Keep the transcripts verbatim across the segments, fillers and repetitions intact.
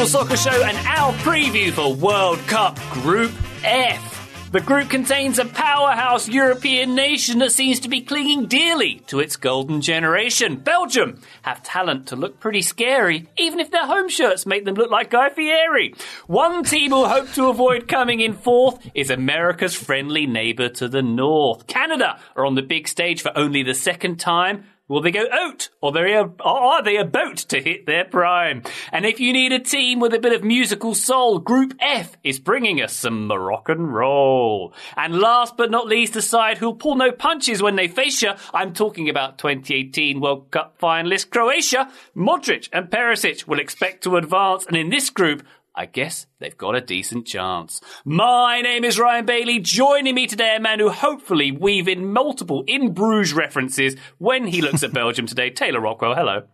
Total Soccer Show and our preview for World Cup Group F. The group contains a powerhouse European nation that seems to be clinging dearly to its golden generation. Belgium have talent to look pretty scary, even if their home shirts make them look like Guy Fieri. One team who hope to avoid coming in fourth is America's friendly neighbour to the north. Canada are on the big stage for only the second time. Will they go out, or are they about to hit their prime? And if you need a team with a bit of musical soul, Group F is bringing us some Moroccan roll. And last but not least, a side who'll pull no punches when they face you. I'm talking about twenty eighteen World Cup finalist Croatia. Modric and Perisic will expect to advance, and in this group, I guess they've got a decent chance. My name is Ryan Bailey. Joining me today, a man who hopefully weave in multiple In Bruges references when he looks at Belgium today, Taylor Rockwell. Hello.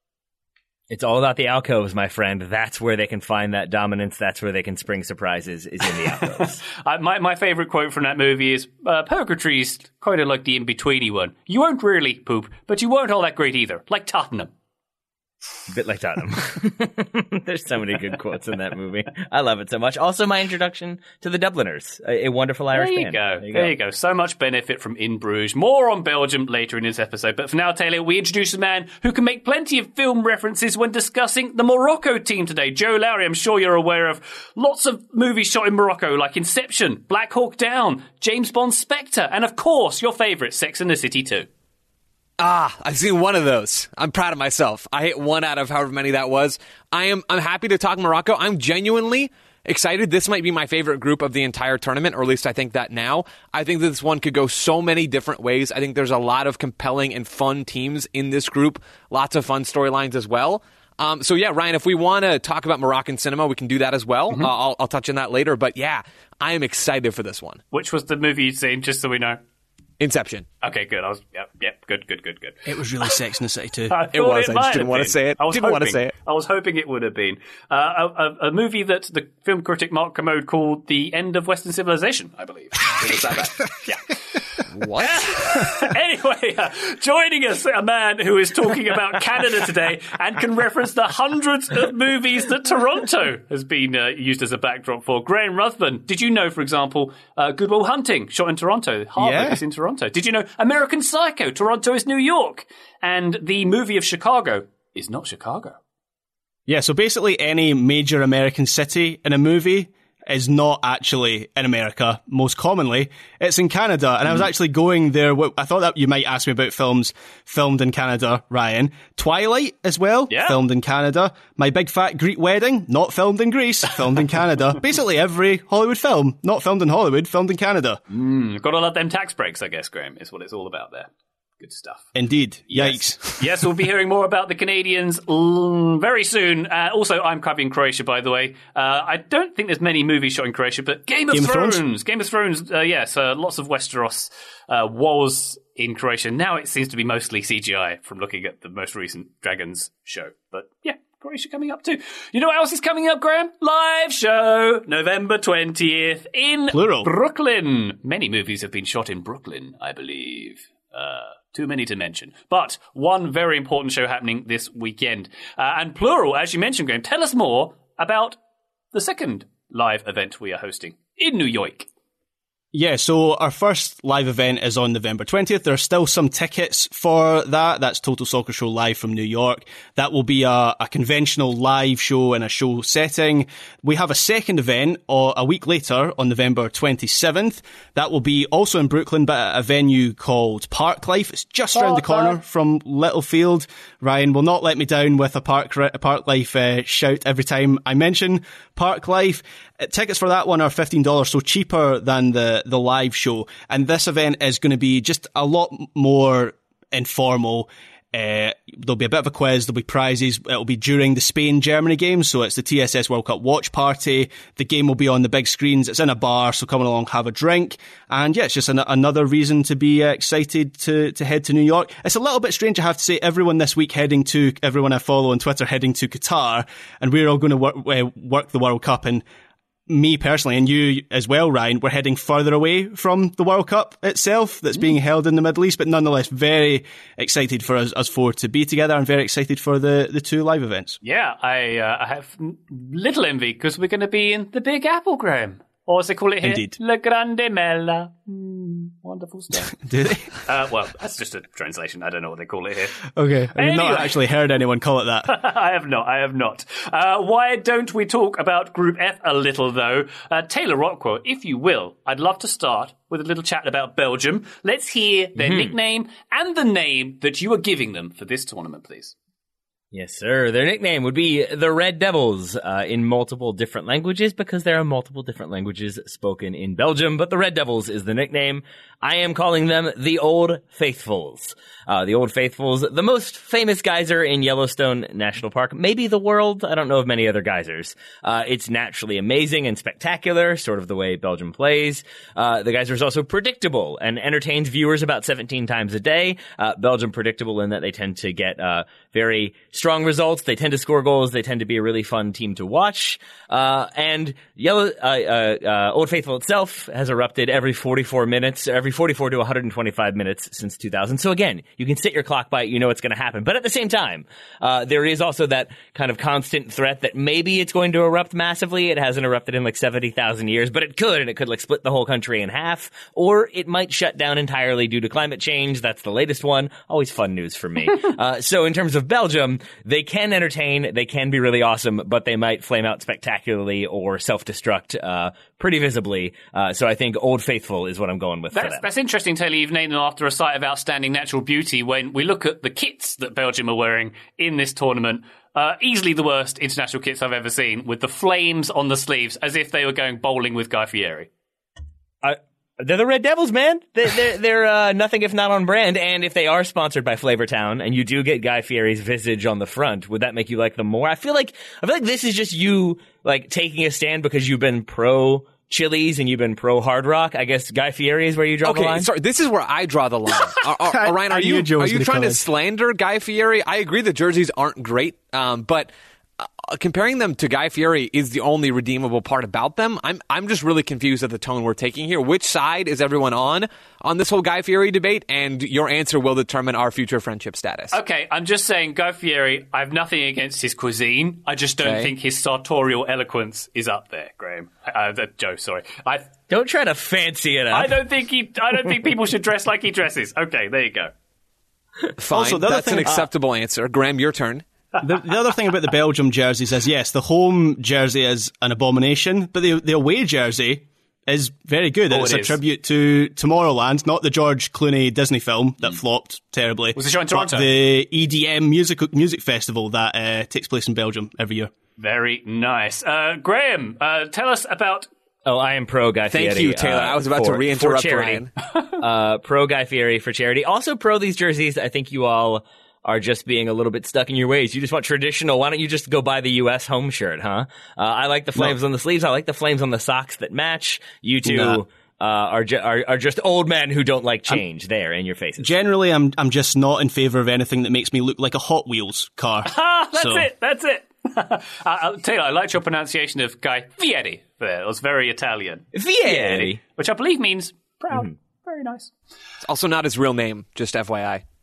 It's all about the alcoves, my friend. That's where they can find that dominance. That's where they can spring surprises, is in the alcoves. uh, my my favourite quote from that movie is, uh, Purgatory's kind of like the in-betweeny one. You won't really poop, but you weren't all that great either, like Tottenham. A bit like Tottenham. There's so many good quotes in that movie. I love it so much. Also, my introduction to the Dubliners, a, a wonderful Irish there you band. Go. There you there go. you go. So much benefit from In Bruges. More on Belgium later in this episode. But for now, Taylor, we introduce a man who can make plenty of film references when discussing the Morocco team today. Joe Lowry, I'm sure you're aware of lots of movies shot in Morocco, like Inception, Black Hawk Down, James Bond Spectre, and of course, your favourite, Sex and the City two. Ah, I've seen one of those. I'm proud of myself. I hit one out of however many that was. I am, I'm happy to talk Morocco. I'm genuinely excited. This might be my favorite group of the entire tournament, or at least I think that now. I think that this one could go so many different ways. I think there's a lot of compelling and fun teams in this group. Lots of fun storylines as well. Um, so yeah, Ryan, if we want to talk about Moroccan cinema, we can do that as well. Mm-hmm. Uh, I'll, I'll touch on that later. But yeah, I am excited for this one. Which was the movie you'd seen, just so we know? Inception. Okay, good. I was, yep, yep, good, good, good, good. It was really Sex and the City too. It was. It I just didn't want to say it. I was didn't hoping, want to say it. I was hoping it would have been uh, a, a, a movie that the film critic Mark Kermode called The End of Western Civilization, I believe. It was that bad. Yeah. What? Anyway, uh, joining us, a man who is talking about Canada today and can reference the hundreds of movies that Toronto has been uh, used as a backdrop for. Graham Ruthven. Did you know, for example, uh, Good Will Hunting, shot in Toronto? Harvard yeah. is in Toronto. Did you know American Psycho, Toronto is New York? And the movie of Chicago is not Chicago. Yeah, so basically any major American city in a movie is not actually in America. Most commonly, it's in Canada. And mm. I was actually going there. I thought that you might ask me about films filmed in Canada, Ryan. Twilight as well, yeah. filmed in Canada. My Big Fat Greek Wedding, not filmed in Greece, filmed in Canada. Basically every Hollywood film, not filmed in Hollywood, filmed in Canada. Mm, gotta love them tax breaks, I guess, Graham, is what it's all about there. Good stuff. Indeed. Yes. Yikes. Yes, we'll be hearing more about the Canadians l- very soon. Uh, also, I'm covering Croatia, by the way. Uh, I don't think there's many movies shot in Croatia, but Game of Game of Thrones. Thrones. Game of Thrones, uh, yes. Uh, lots of Westeros uh, was in Croatia. Now it seems to be mostly C G I from looking at the most recent Dragons show. But yeah, Croatia coming up too. You know what else is coming up, Graham? Live show, November twentieth in Plural. Brooklyn. Many movies have been shot in Brooklyn, I believe. Uh, too many to mention. But one very important show happening this weekend. Uh, and plural, as you mentioned, Graham, tell us more about the second live event we are hosting in New York. Yeah, so our first live event is on November twentieth. There are still some tickets for that. That's Total Soccer Show live from New York. That will be a, a conventional live show in a show setting. We have a second event uh, a week later on November twenty-seventh. That will be also in Brooklyn, but at a venue called Parklife. It's just around the corner from Littlefield. Ryan will not let me down with a Park a Parklife uh, shout every time I mention Parklife. Tickets for that one are fifteen dollars, so cheaper than the, the live show. And this event is going to be just a lot more informal. Uh, there'll be a bit of a quiz, there'll be prizes. It'll be during the Spain-Germany game, so it's the T S S World Cup watch party. The game will be on the big screens. It's in a bar, so come along, have a drink. And yeah, it's just an, another reason to be uh, excited to, to head to New York. It's a little bit strange, I have to say, everyone this week heading to, everyone I follow on Twitter heading to Qatar, and we're all going to work, uh, work the World Cup, and me personally, and you as well, Ryan, we're heading further away from the World Cup itself that's being held in the Middle East, but nonetheless very excited for us, us four to be together and very excited for the, the two live events. Yeah, I, uh, I have little envy because we're going to be in the Big Apple, Graham. Or as they call it here, Indeed. La Grande Mela. Mm, wonderful stuff. Do they? uh, well, that's just a translation. I don't know what they call it here. Okay. I've Anyway. not actually heard anyone call it that. I have not. I have not. Uh, why don't we talk about Group F a little, though? Uh, Taylor Rockwell, if you will, I'd love to start with a little chat about Belgium. Let's hear their Mm-hmm. nickname and the name that you are giving them for this tournament, please. Yes, sir. Their nickname would be the Red Devils uh, in multiple different languages because there are multiple different languages spoken in Belgium, but the Red Devils is the nickname. I am calling them the Old Faithfuls. Uh, the Old Faithfuls, the most famous geyser in Yellowstone National Park, maybe the world. I don't know of many other geysers. Uh, it's naturally amazing and spectacular, sort of the way Belgium plays. Uh, the geyser is also predictable and entertains viewers about seventeen times a day. Uh, Belgium predictable in that they tend to get uh, very strong results. They tend to score goals. They tend to be a really fun team to watch. Uh, and Yellow, uh, uh, uh, Old Faithful itself has erupted every forty-four minutes, every forty-four to one hundred twenty-five minutes since two thousand. So again, you can set your clock by it. You know what's going to happen. But at the same time, uh, there is also that kind of constant threat that maybe it's going to erupt massively. It hasn't erupted in like seventy thousand years, but it could, and it could like split the whole country in half, or it might shut down entirely due to climate change. That's the latest one. Always fun news for me. uh, so in terms of Belgium, they can entertain, they can be really awesome, but they might flame out spectacularly or self-destruct uh, pretty visibly. Uh, so I think Old Faithful is what I'm going with for That's, them. that's interesting, Taylor. You've named them after a site of outstanding natural beauty. When we look at the kits that Belgium are wearing in this tournament, uh, easily the worst international kits I've ever seen, with the flames on the sleeves, as if they were going bowling with Guy Fieri. I, They're the Red Devils, man. They, they're they're uh, nothing if not on brand. And if they are sponsored by Flavortown, and you do get Guy Fieri's visage on the front, would that make you like them more? I feel like I feel like this is just you like taking a stand because you've been pro Chili's and you've been pro Hard Rock. I guess Guy Fieri is where you draw Okay, the line. sorry. This is where I draw the line. Are, are, Orion, I are knew you Joe are was you gonna trying come to in. slander Guy Fieri? I agree the jerseys aren't great, um, but uh, comparing them to Guy Fieri is the only redeemable part about them. I'm I'm just really confused at the tone we're taking here. Which side is everyone on on this whole Guy Fieri debate? And your answer will determine our future friendship status. Okay, I'm just saying, Guy Fieri, I have nothing against his cuisine. I just don't Okay. think his sartorial eloquence is up there, Graham. Uh, uh, Joe, sorry. I Don't try to fancy it up. I don't think he. I don't think people should dress like he dresses. Okay, there you go. Fine, Also, the other that's an thing- acceptable answer. Graham, your turn. The, the other thing about the Belgium jerseys is, yes, the home jersey is an abomination, but the the away jersey is very good. Oh, and it's it a is. tribute to Tomorrowland, not the George Clooney Disney film that flopped terribly. Was it shown in but Toronto? the E D M music music festival that uh, takes place in Belgium every year. Very nice. Uh, Graham, uh, tell us about. Oh, I am pro Guy Thank Fieri. you, Taylor. uh, I was about for, to re-interrupt for charity. Ryan. uh, pro Guy Fieri for charity. Also pro these jerseys. I think you all are just being a little bit stuck in your ways. You just want traditional. Why don't you just go buy the U S home shirt, huh? Uh, I like the flames on the sleeves. I like the flames on the socks that match. You two No. uh, are, ju- are are just old men who don't like change there in your faces. Generally, I'm I'm just not in favour of anything that makes me look like a Hot Wheels car. Ah, that's So- it. That's it. uh, uh, Taylor, I liked your pronunciation of Guy Fieri there. It was very Italian. Fieri. Which I believe means proud. Very nice. It's also not his real name, just F Y I.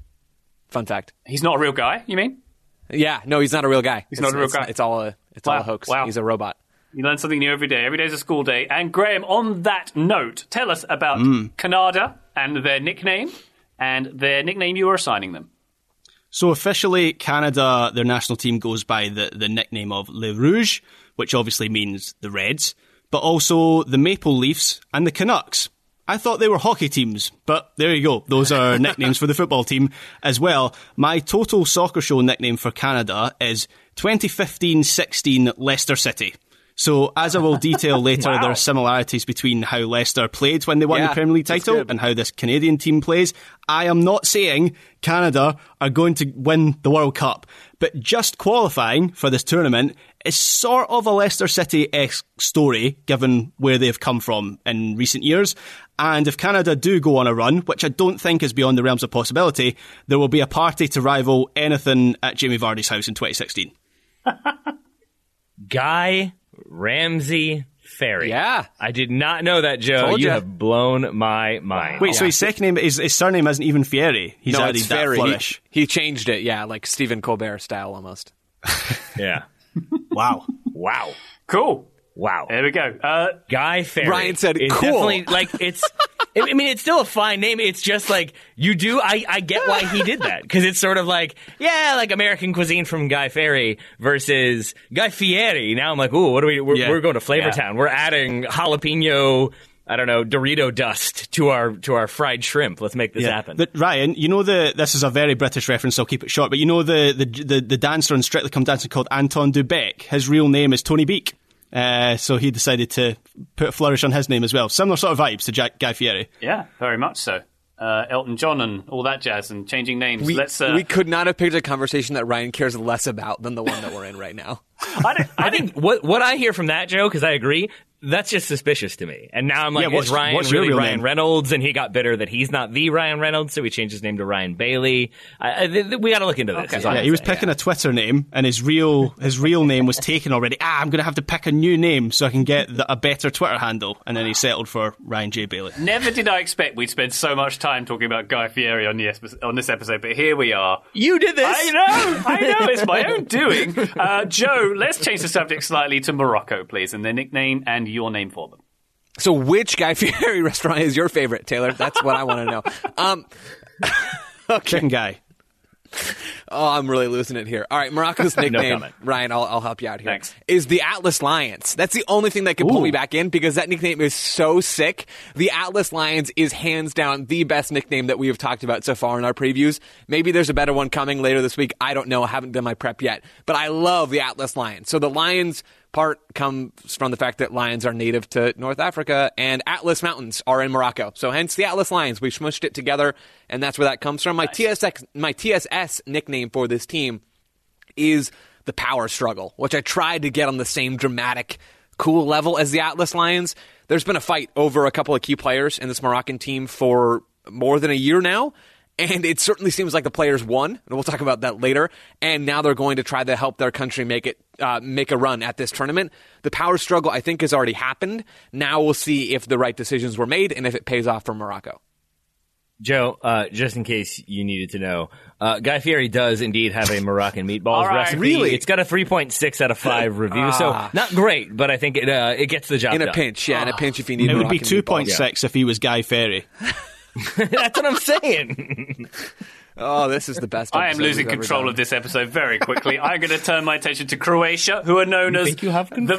Fun fact. He's not a real guy, you mean? Yeah, no, he's not a real guy. He's It's- not a real it's- guy. It's all a it's Wow, all a hoax. wow. He's a robot. You learn something new every day. Every day's a school day. And Graham, on that note, tell us about Canada and their nickname and their nickname you are assigning them. So officially, Canada, their national team goes by the, the nickname of Le Rouge, which obviously means the Reds, but also the Maple Leafs and the Canucks. I thought they were hockey teams, but there you go. Those are nicknames for the football team as well. My Total Soccer Show nickname for Canada is twenty fifteen sixteen Leicester City. So, as I will detail later, Wow. there are similarities between how Leicester played when they won Yeah, the Premier League that's title good. and how this Canadian team plays. I am not saying Canada are going to win the World Cup, but just qualifying for this tournament is sort of a Leicester City-esque story, given where they've come from in recent years. And if Canada do go on a run, which I don't think is beyond the realms of possibility, there will be a party to rival anything at Jamie Vardy's house in twenty sixteen. Guy Ramsey Ferry. Yeah. I did not know that, Joe. Told you ya. have blown my mind. Wait, so his second name, his, his surname isn't even Fieri. He's no, added it's that Ferry. He, flourish. he changed it, yeah, like Stephen Colbert style almost. Yeah. Wow. Wow. Cool. Wow. There we go. Uh, Guy Ferry. Ryan said, is cool. Definitely, like, it's, I mean, it's still a fine name. It's just like, you do, I, I get why he did that. Because it's sort of like, yeah, like American cuisine from Guy Ferry versus Guy Fieri. Now I'm like, ooh, what are we, we're, Yeah. we're going to Flavortown. We're adding jalapeno, I don't know, Dorito dust to our, to our fried shrimp. Let's make this happen. But Ryan, you know the this is a very British reference, so I'll keep it short. But you know the the the, the dancer in Strictly Come Dancing called Anton Dubeck. His real name is Tony Beak. Uh, so he decided to put a flourish on his name as well. Similar sort of vibes to Jack, Guy Fieri. yeah, very much so. Uh, Elton John and all that jazz and changing names. We, Let's. Uh, we could not have picked a conversation that Ryan cares less about than the one that we're in right now. I, don't, I, I think what what I hear from that, Joe, because I agree, that's just suspicious to me. And now I'm like, Yeah, what's- is Ryan what's your really real Ryan name? Reynolds? And he got bitter that he's not the Ryan Reynolds, so he changed his name to Ryan Bailey. I, I, th- we got to look into this. Okay. is all Yeah, I'm he was saying. picking a Twitter name, and his real his real name was taken already. Ah, I'm going to have to pick a new name so I can get the, a better Twitter handle. And then he settled for Ryan J. Bailey. Never did I expect we'd spend so much time talking about Guy Fieri on, the esp- on this episode, but here we are. You did this. I know, I know, it's my own doing. Uh, Joe, let's change the subject slightly to Morocco, please, and their nickname and your name for them. So which Guy Fieri restaurant is your favorite, Taylor? That's what I want to know. Um, Chicken Guy. oh, I'm really losing it here. All right, Morocco's nickname, comment. Ryan, I'll, I'll help you out here. Thanks. Is the Atlas Lions. That's the only thing that can pull Ooh. me back in because that nickname is so sick. The Atlas Lions is hands down the best nickname that we have talked about so far in our previews. Maybe there's a better one coming later this week. I don't know. I haven't done my prep yet. But I love the Atlas Lions. So the Lions part comes from the fact that lions are native to North Africa and Atlas Mountains are in Morocco. So hence the Atlas Lions. We smushed it together, and that's where that comes from. My T S X, my T S S nickname for this team is the Power Struggle, which I tried to get on the same dramatic, cool level as the Atlas Lions. There's been a fight over a couple of key players in this Moroccan team for more than a year now. And it certainly seems like the players won, and we'll talk about that later. And now they're going to try to help their country make it uh, make a run at this tournament. The power struggle, I think, has already happened. Now we'll see if the right decisions were made and if it pays off for Morocco. Joe, uh, just in case you needed to know, uh, Guy Fieri does indeed have a Moroccan meatballs All right. recipe. Really? It's got a three point six out of five review, so not great, but I think it uh, it gets the job In a done. pinch, yeah, in a pinch if you need It would be Moroccan two meatballs. point six if he was Guy Fieri. That's what I'm saying. Oh, this is the best I am episode losing we've ever control done. of this episode very quickly. I'm going to turn my attention to Croatia, who are known as... think you have control?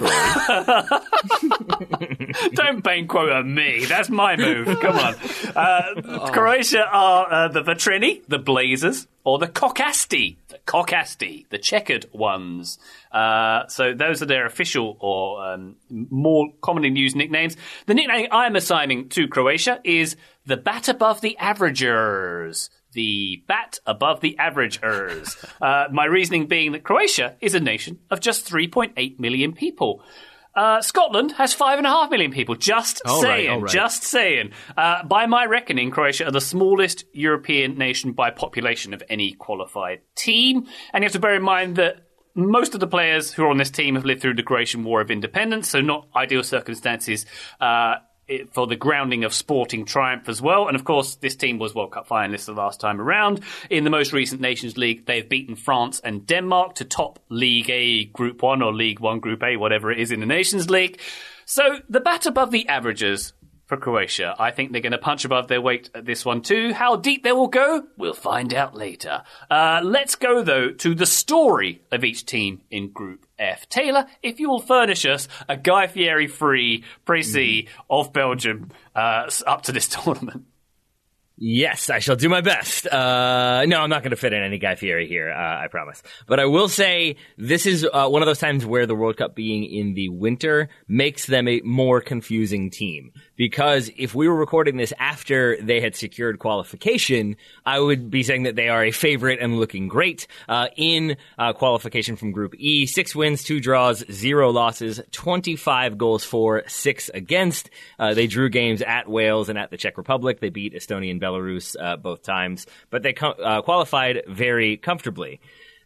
The... Don't bang quote at me. That's my move. Come on. Uh, Croatia are uh, the Vetrini, the Blazers, or the Kokasti. The Kokasti, the checkered ones. Uh, so those are their official or um, more commonly used nicknames. The nickname I'm assigning to Croatia is the Bat Above the Averagers. The bat above the averagers. Uh, my reasoning being that Croatia is a nation of just three point eight million people. Uh, Scotland has five and a half million people. Just All right, saying, all right. just saying. Uh, by my reckoning, Croatia are the smallest European nation by population of any qualified team. And you have to bear in mind that most of the players who are on this team have lived through the Croatian War of Independence, so not ideal circumstances uh, it- for the grounding of sporting triumph as well. And of course, this team was World Cup finalists the last time around. In the most recent Nations League, they've beaten France and Denmark to top League A Group one or League one Group A, whatever it is in the Nations League. So the bat above the averages for Croatia. I think they're going to punch above their weight at this one too. How deep they will go, we'll find out later. Uh, let's go, though, to the story of each team in Group F. Taylor, if you will furnish us a Guy Fieri-free Précis of Belgium uh, up to this tournament. Yes, I shall do my best. Uh, no, I'm not going to fit in any Guy Fieri here, uh, I promise. But I will say this is uh, one of those times where the World Cup being in the winter makes them a more confusing team. Because if we were recording this after they had secured qualification, I would be saying that they are a favorite and looking great. Uh, in uh, qualification from Group E, six wins, two draws, zero losses, twenty-five goals for, six against. Uh, they drew games at Wales and at the Czech Republic. They beat Estonia and Belarus uh, both times, but they co- uh, qualified very comfortably.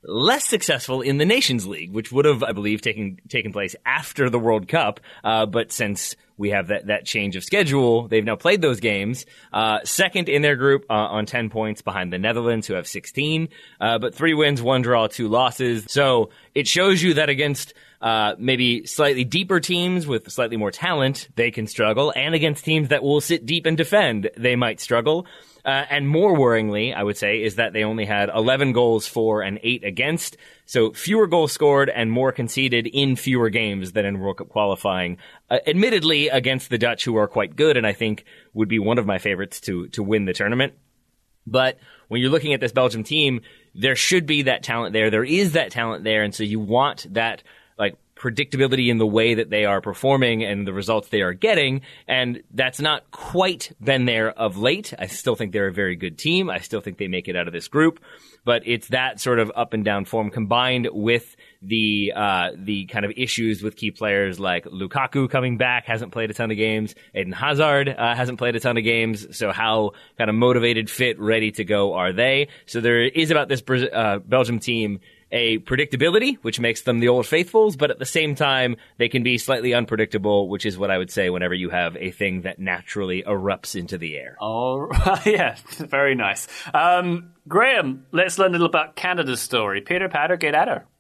less successful in the Nations League, which would have, I believe, taken taken place after the World Cup. Uh, but since we have that, that change of schedule, they've now played those games. Uh, second in their group uh, on ten points behind the Netherlands, who have sixteen. Uh, but three wins, one draw, two losses. So it shows you that against uh, maybe slightly deeper teams with slightly more talent, they can struggle. And against teams that will sit deep and defend, they might struggle. Uh, and more worryingly, I would say, is that they only had eleven goals for and eight against. So fewer goals scored and more conceded in fewer games than in World Cup qualifying. Uh, admittedly, against the Dutch, who are quite good, and I think would be one of my favorites to to win the tournament. But when you're looking at this Belgium team, there should be that talent there. There is that talent there, and so you want that, like, predictability in the way that they are performing and the results they are getting, and that's not quite been there of late. I still think they're a very good team. I still think they make it out of this group, but it's that sort of up and down form combined with the uh the kind of issues with key players like Lukaku coming back, hasn't played a ton of games. Eden Hazard uh, hasn't played a ton of games. So how kind of motivated, fit, ready to go are they? So there is about this uh, Belgium team a predictability, which makes them the old faithfuls, but at the same time, they can be slightly unpredictable, which is what I would say whenever you have a thing that naturally erupts into the air. Oh, yeah, very nice. Um, Graham, let's learn a little about Canada's story. Peter Patter, get at her.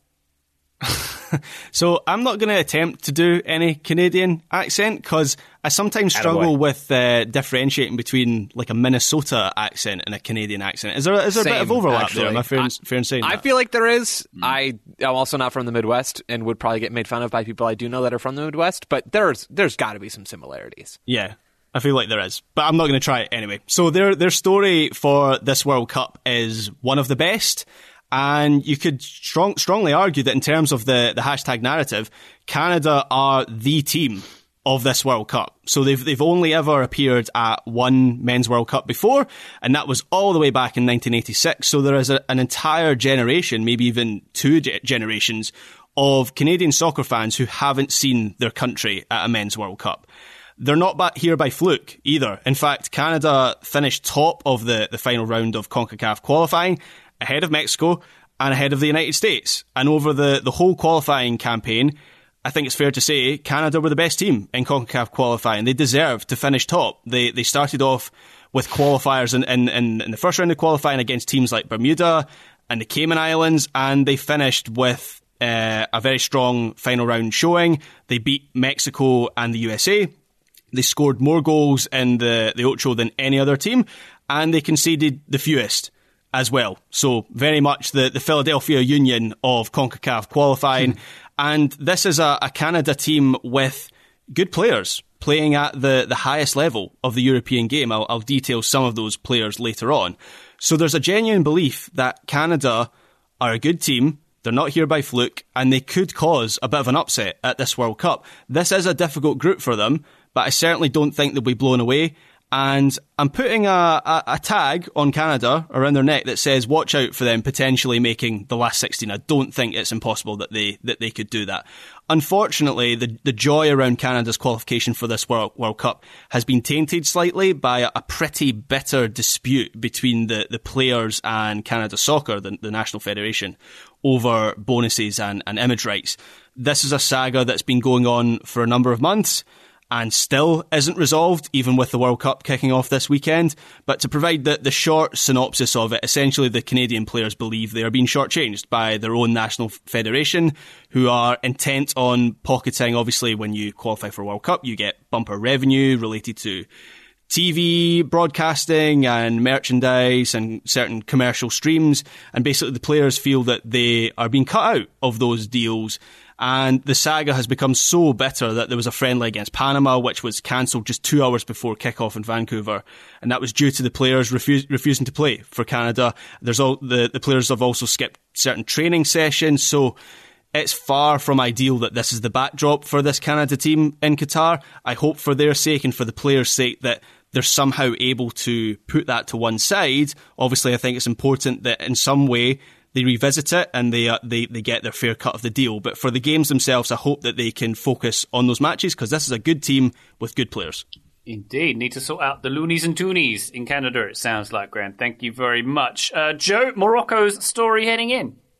So I'm not going to attempt to do any Canadian accent because I sometimes struggle with uh, differentiating between like a Minnesota accent and a Canadian accent. Is there is there Same, a bit of overlap actually. there? Am I fair, in, I, fair in saying I that? feel like there is. Mm. I am also not from the Midwest and would probably get made fun of by people I do know that are from the Midwest, but there's there's got to be some similarities. Yeah. I feel like there is, but I'm not going to try it anyway. So their their story for this World Cup is one of the best. And you could strong, strongly argue that in terms of the, the hashtag narrative, Canada are the team of this World Cup. So they've they've only ever appeared at one Men's World Cup before, and that was all the way back in nineteen eighty-six. So there is a, an entire generation, maybe even two ge- generations, of Canadian soccer fans who haven't seen their country at a Men's World Cup. They're not back here by fluke either. In fact, Canada finished top of the, the final round of CONCACAF qualifying, ahead of Mexico and ahead of the United States. And over the, the whole qualifying campaign, I think it's fair to say Canada were the best team in CONCACAF qualifying. They deserved to finish top. They they started off with qualifiers in, in, in, in the first round of qualifying against teams like Bermuda and the Cayman Islands, and they finished with uh, a very strong final round showing. They beat Mexico and the U S A. They scored more goals in the, the Ocho than any other team, and they conceded the fewest as well. So very much the, the Philadelphia Union of CONCACAF qualifying. Hmm. And this is a, a Canada team with good players playing at the, the highest level of the European game. I'll, I'll detail some of those players later on. So there's a genuine belief that Canada are a good team. They're not here by fluke, and they could cause a bit of an upset at this World Cup. This is a difficult group for them, but I certainly don't think they'll be blown away. And I'm putting a, a, a tag on Canada around their neck that says, watch out for them potentially making the last sixteen. I don't think it's impossible that they that they could do that. Unfortunately, the, the joy around Canada's qualification for this World, World Cup has been tainted slightly by a, a pretty bitter dispute between the, the players and Canada Soccer, the, the National Federation, over bonuses and, and image rights. This is a saga that's been going on for a number of months and still isn't resolved, even with the World Cup kicking off this weekend. But to provide the, the short synopsis of it, essentially the Canadian players believe they are being shortchanged by their own national federation, who are intent on pocketing. Obviously, when you qualify for a World Cup, you get bumper revenue related to T V broadcasting and merchandise and certain commercial streams. And basically the players feel that they are being cut out of those deals. And the saga has become so bitter that there was a friendly against Panama, which was cancelled just two hours before kickoff in Vancouver. And that was due to the players refuse, refusing to play for Canada. There's all, the, the players have also skipped certain training sessions. So it's far from ideal that this is the backdrop for this Canada team in Qatar. I hope for their sake and for the players' sake that they're somehow able to put that to one side. Obviously, I think it's important that in some way they revisit it and they, uh, they they get their fair cut of the deal. But for the games themselves, I hope that they can focus on those matches because this is a good team with good players. Indeed. Need to sort out the loonies and toonies in Canada, it sounds like, Grant. Thank you very much. Uh, Joe, Morocco's story heading in.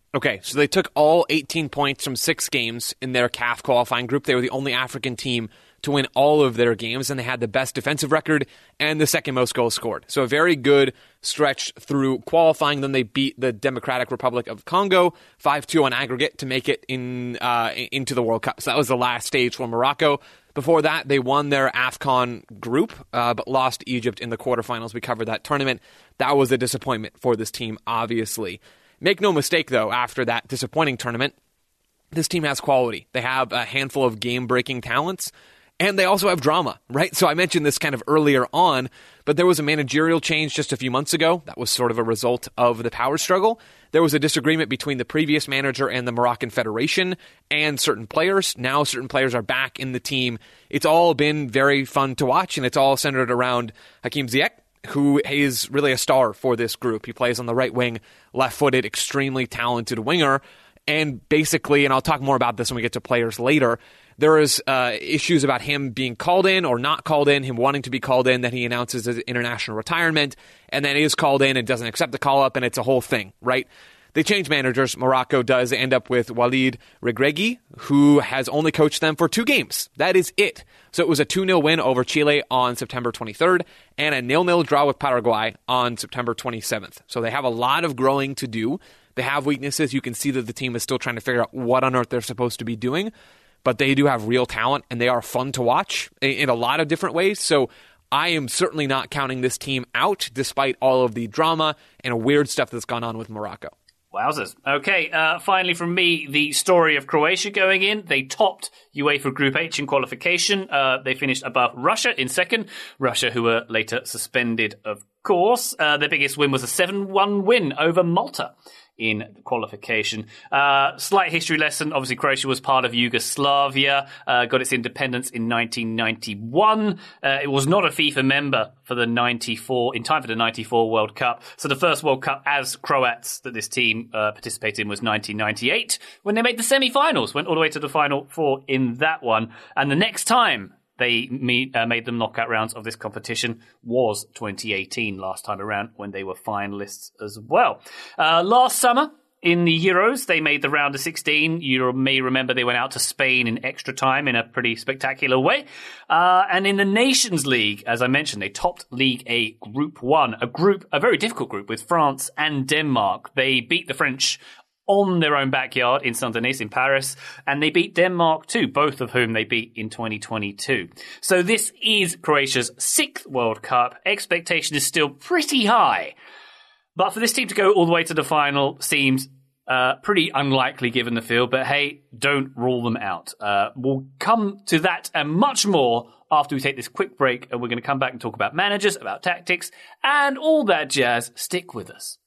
Okay, so they took all eighteen points from six games in their C A F qualifying group. They were the only African team to win all of their games, and they had the best defensive record and the second most goals scored. So a very good stretch through qualifying. Then they beat the Democratic Republic of Congo five two on aggregate to make it in uh, into the World Cup. So that was the last stage for Morocco. Before that, they won their AFCON group, uh, but lost Egypt in the quarterfinals. We covered that tournament. That was a disappointment for this team, obviously. Make no mistake, though, after that disappointing tournament, this team has quality. They have a handful of game-breaking talents, and they also have drama, right? So I mentioned this kind of earlier on, but there was a managerial change just a few months ago. That was sort of a result of the power struggle. There was a disagreement between the previous manager and the Moroccan Federation and certain players. Now certain players are back in the team. It's all been very fun to watch, and it's all centered around Hakim Ziyech, who is really a star for this group. He plays on the right wing, left-footed, extremely talented winger. And basically, and I'll talk more about this when we get to players later, there is uh, issues about him being called in or not called in, him wanting to be called in, that he announces his international retirement, and then is called in and doesn't accept the call-up, and it's a whole thing, right? They change managers. Morocco does end up with Walid Regragui, who has only coached them for two games. That is it. So it was a two nil win over Chile on September twenty-third and a nil nil draw with Paraguay on September twenty-seventh. So they have a lot of growing to do. They have weaknesses. You can see that the team is still trying to figure out what on earth they're supposed to be doing, but they do have real talent, and they are fun to watch in a lot of different ways. So I am certainly not counting this team out, despite all of the drama and weird stuff that's gone on with Morocco. Wowzers. Okay, uh, finally from me, the story of Croatia going in. They topped UEFA Group H in qualification. Uh, they finished above Russia in second. Russia, who were later suspended, of course. Uh, their biggest win was a seven one win over Malta in qualification. Uh, slight history lesson. Obviously, Croatia was part of Yugoslavia, uh, got its independence in nineteen ninety-one. Uh, it was not a FIFA member for the ninety-four, in time for the ninety-four World Cup. So the first World Cup as Croats that this team uh, participated in was nineteen ninety-eight, when they made the semi-finals, went all the way to the final four in that one. And the next time they meet, uh, made them knockout rounds of this competition was twenty eighteen, last time around, when they were finalists as well. Uh, last summer, in the Euros, they made the round of sixteen. You may remember they went out to Spain in extra time in a pretty spectacular way. Uh, and in the Nations League, as I mentioned, they topped League A Group one, a group, a very difficult group with France and Denmark. They beat the French on their own backyard in Saint-Denis in Paris, and they beat Denmark too, both of whom they beat in twenty twenty-two. So this is Croatia's sixth World Cup. Expectation is still pretty high, but for this team to go all the way to the final seems uh, pretty unlikely given the field, but hey, don't rule them out. Uh, we'll come to that and much more after we take this quick break, and we're going to come back and talk about managers, about tactics, and all that jazz. Stick with us.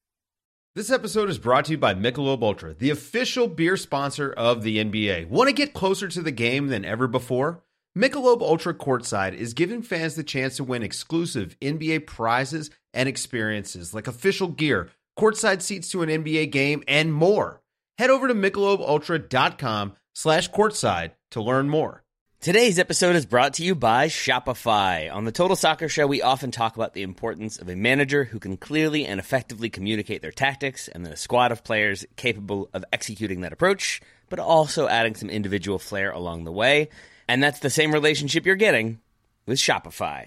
This episode is brought to you by Michelob Ultra, the official beer sponsor of the N B A. Want to get closer to the game than ever before? Michelob Ultra Courtside is giving fans the chance to win exclusive N B A prizes and experiences like official gear, courtside seats to an N B A game, and more. Head over to michelobultra.com slash courtside to learn more. Today's episode is brought to you by Shopify. On the Total Soccer Show, we often talk about the importance of a manager who can clearly and effectively communicate their tactics, and then a squad of players capable of executing that approach, but also adding some individual flair along the way. And that's the same relationship you're getting with Shopify.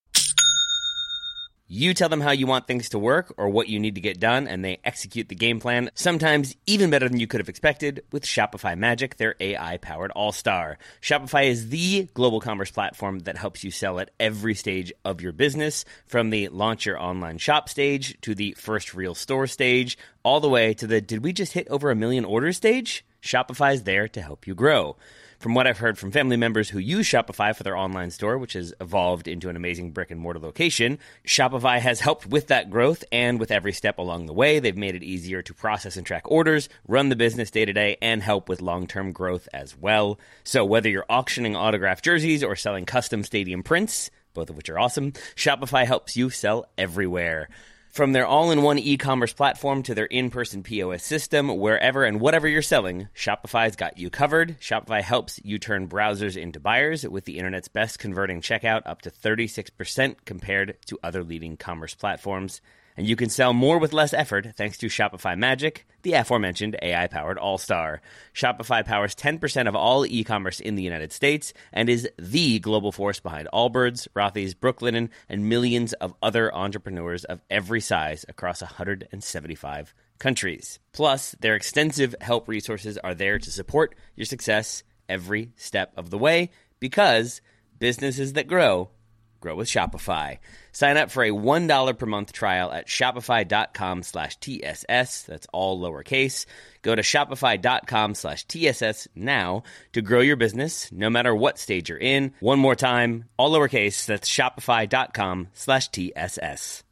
You tell them how you want things to work or what you need to get done, and they execute the game plan, sometimes even better than you could have expected, with Shopify Magic, their A I-powered all-star. Shopify is the global commerce platform that helps you sell at every stage of your business, from the launch your online shop stage to the first real store stage, all the way to the did we just hit over a million orders stage? Shopify is there to help you grow. From what I've heard from family members who use Shopify for their online store, which has evolved into an amazing brick-and-mortar location, Shopify has helped with that growth, and with every step along the way, they've made it easier to process and track orders, run the business day-to-day, and help with long-term growth as well. So whether you're auctioning autographed jerseys or selling custom stadium prints, both of which are awesome, Shopify helps you sell everywhere. From their all-in-one e-commerce platform to their in-person P O S system, wherever and whatever you're selling, Shopify's got you covered. Shopify helps you turn browsers into buyers with the internet's best converting checkout, up to thirty-six percent compared to other leading commerce platforms. And you can sell more with less effort thanks to Shopify Magic, the aforementioned A I-powered all-star. Shopify powers ten percent of all e-commerce in the United States and is the global force behind Allbirds, Rothy's, Brooklinen, and millions of other entrepreneurs of every size across one hundred seventy-five countries. Plus, their extensive help resources are there to support your success every step of the way, because businesses that grow, grow with Shopify. Sign up for a one dollar per month trial at shopify.com slash TSS. That's all lowercase. Go to shopify.com slash TSS now to grow your business, no matter what stage you're in. One more time, all lowercase. That's shopify.com slash TSS.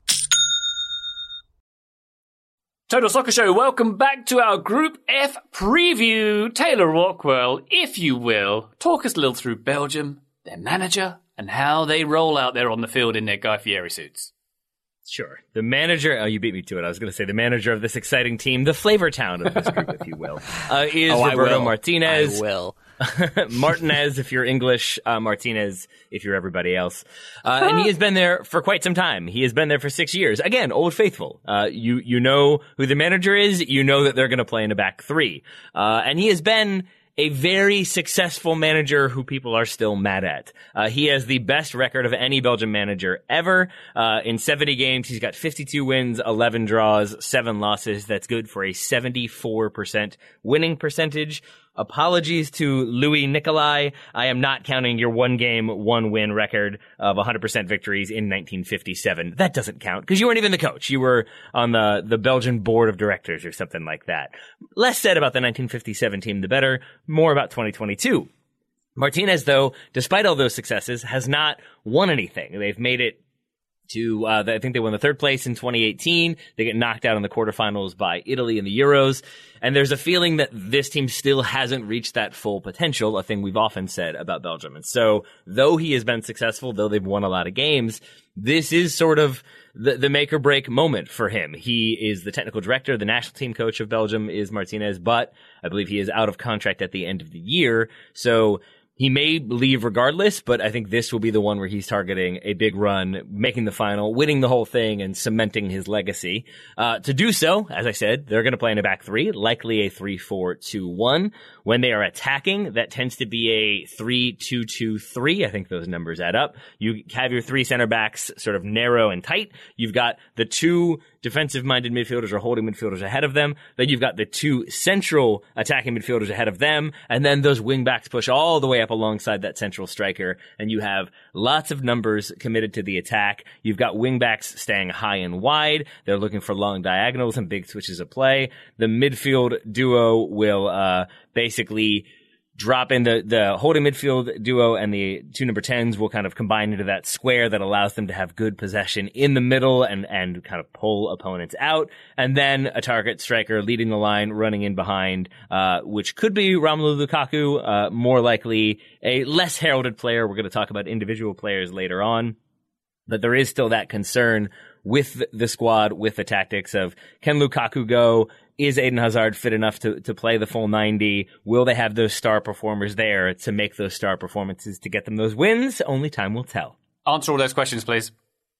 Total Soccer Show, welcome back to our Group F preview. Taylor Rockwell, if you will, talk us a little through Belgium, their manager, and how they roll out there on the field in their Guy Fieri suits. Sure. The manager, oh, you beat me to it. I was going to say the manager of this exciting team, the flavor town of this group, if you will, uh, is oh, Roberto I Martinez. I will. Martinez, if you're English, uh, Martinez, if you're everybody else. Uh, and he has been there for quite some time. He has been there for six years. Again, Old Faithful. Uh, you, you know who the manager is. You know that they're going to play in a back three. Uh, and he has been a very successful manager who people are still mad at. Uh, he has the best record of any Belgian manager ever. Uh, in seventy games, he's got fifty-two wins, eleven draws, seven losses. That's good for a seventy-four percent winning percentage. Apologies to Louis Nicolai. I am not counting your one game, one win record of one hundred percent victories in nineteen fifty-seven. That doesn't count because you weren't even the coach. You were on the, the Belgian board of directors or something like that. Less said about the nineteen fifty-seven team, the better. More about twenty twenty-two. Martinez, though, despite all those successes, has not won anything. They've made it to, uh, I think they won the third place in twenty eighteen. They get knocked out in the quarterfinals by Italy in the Euros. And there's a feeling that this team still hasn't reached that full potential, a thing we've often said about Belgium. And so, though he has been successful, though they've won a lot of games, this is sort of the, the make or break moment for him. He is the technical director. The national team coach of Belgium is Martinez, but I believe he is out of contract at the end of the year. So, he may leave regardless, but I think this will be the one where he's targeting a big run, making the final, winning the whole thing, and cementing his legacy. Uh, to do so, as I said, they're going to play in a back three, likely a three four two one. When they are attacking, that tends to be a three two two three. I think those numbers add up. You have your three center backs sort of narrow and tight. You've got the two defensive-minded midfielders or holding midfielders ahead of them. Then you've got the two central attacking midfielders ahead of them. And then those wing backs push all the way up alongside that central striker. And you have lots of numbers committed to the attack. You've got wing backs staying high and wide. They're looking for long diagonals and big switches of play. The midfield duo will uh basically drop in the, the holding midfield duo, and the two number tens will kind of combine into that square that allows them to have good possession in the middle and, and kind of pull opponents out. And then a target striker leading the line, running in behind, uh, which could be Romelu Lukaku, uh, more likely a less heralded player. We're going to talk about individual players later on. But there is still that concern with the squad, with the tactics of, can Lukaku go? Is Eden Hazard fit enough to, to play the full ninety? Will they have those star performers there to make those star performances to get them those wins? Only time will tell. Answer all those questions, please.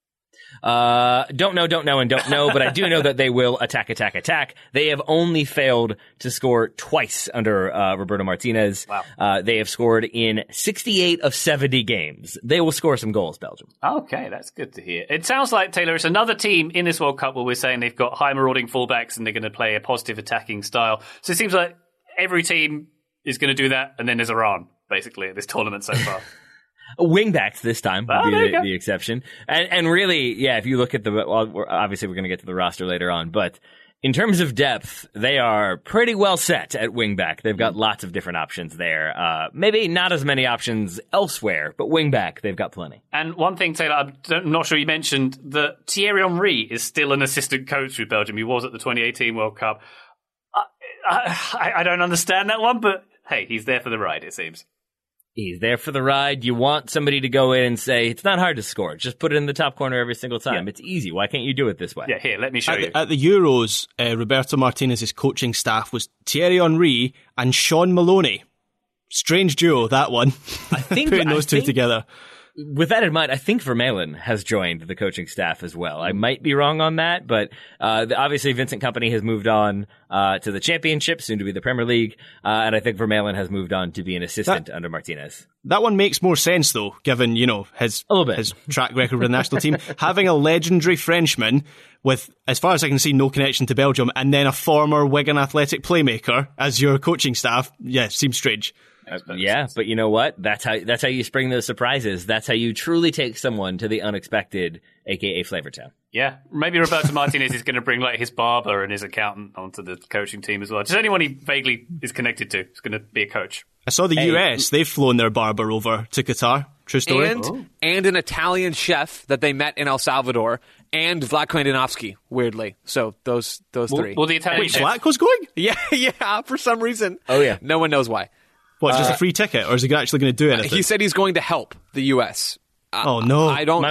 Uh, don't know, don't know, and don't know, but I do know that they will attack, attack, attack. They have only failed to score twice under uh, Roberto Martinez. Wow. Uh, they have scored in sixty-eight of seventy games. They will score some goals, Belgium. Okay, that's good to hear. It sounds like, Taylor, it's another team in this World Cup where we're saying they've got high marauding fullbacks and they're going to play a positive attacking style. So it seems like every team is going to do that, and then there's Iran, basically, at this tournament so far. Wingbacks this time would oh, be the, the exception. And, and really, yeah, if you look at the, well, we're, obviously we're going to get to the roster later on, but in terms of depth, they are pretty well set at wingback. They've got lots of different options there. Uh, maybe not as many options elsewhere, but wingback, they've got plenty. And one thing, Taylor, I'm, I'm not sure you mentioned that Thierry Henry is still an assistant coach with Belgium. He was at the twenty eighteen World Cup. I, I, I don't understand that one, but hey, he's there for the ride, it seems. He's there for the ride. You want somebody to go in and say, it's not hard to score. Just put it in the top corner every single time. Yeah. It's easy. Why can't you do it this way? Yeah, here, let me show at you. The, at the Euros, uh, Roberto Martinez's coaching staff was Thierry Henry and Sean Maloney. Strange duo, that one. I think putting those I two think, together. with that in mind, I think Vermaelen has joined the coaching staff as well. I might be wrong on that, but uh, obviously Vincent Kompany has moved on uh, to the Championship, soon to be the Premier League, uh, and I think Vermaelen has moved on to be an assistant that, under Martinez. That one makes more sense, though, given, you know, his, a little bit. his track record with the national team. Having a legendary Frenchman with, as far as I can see, no connection to Belgium, and then a former Wigan Athletic playmaker as your coaching staff, yeah, seems strange. Uh, yeah, but you know what? That's how that's how you spring those surprises. That's how you truly take someone to the unexpected, aka Flavortown. Yeah, maybe Roberto Martinez is going to bring like his barber and his accountant onto the coaching team as well. Just anyone he vaguely is connected to is going to be a coach. I saw the hey. U S, they've flown their barber over to Qatar. True story. And, oh. and an Italian chef that they met in El Salvador, and Vlatko Andonovski, weirdly. So those those well, three. Well, the Italian Wait, chef. Vlatko's going? Yeah, yeah, for some reason. Oh, yeah. No one knows why. What, just uh, a free ticket, or is he actually going to do anything? He said he's going to help the U S. Uh, oh, no. I don't... My,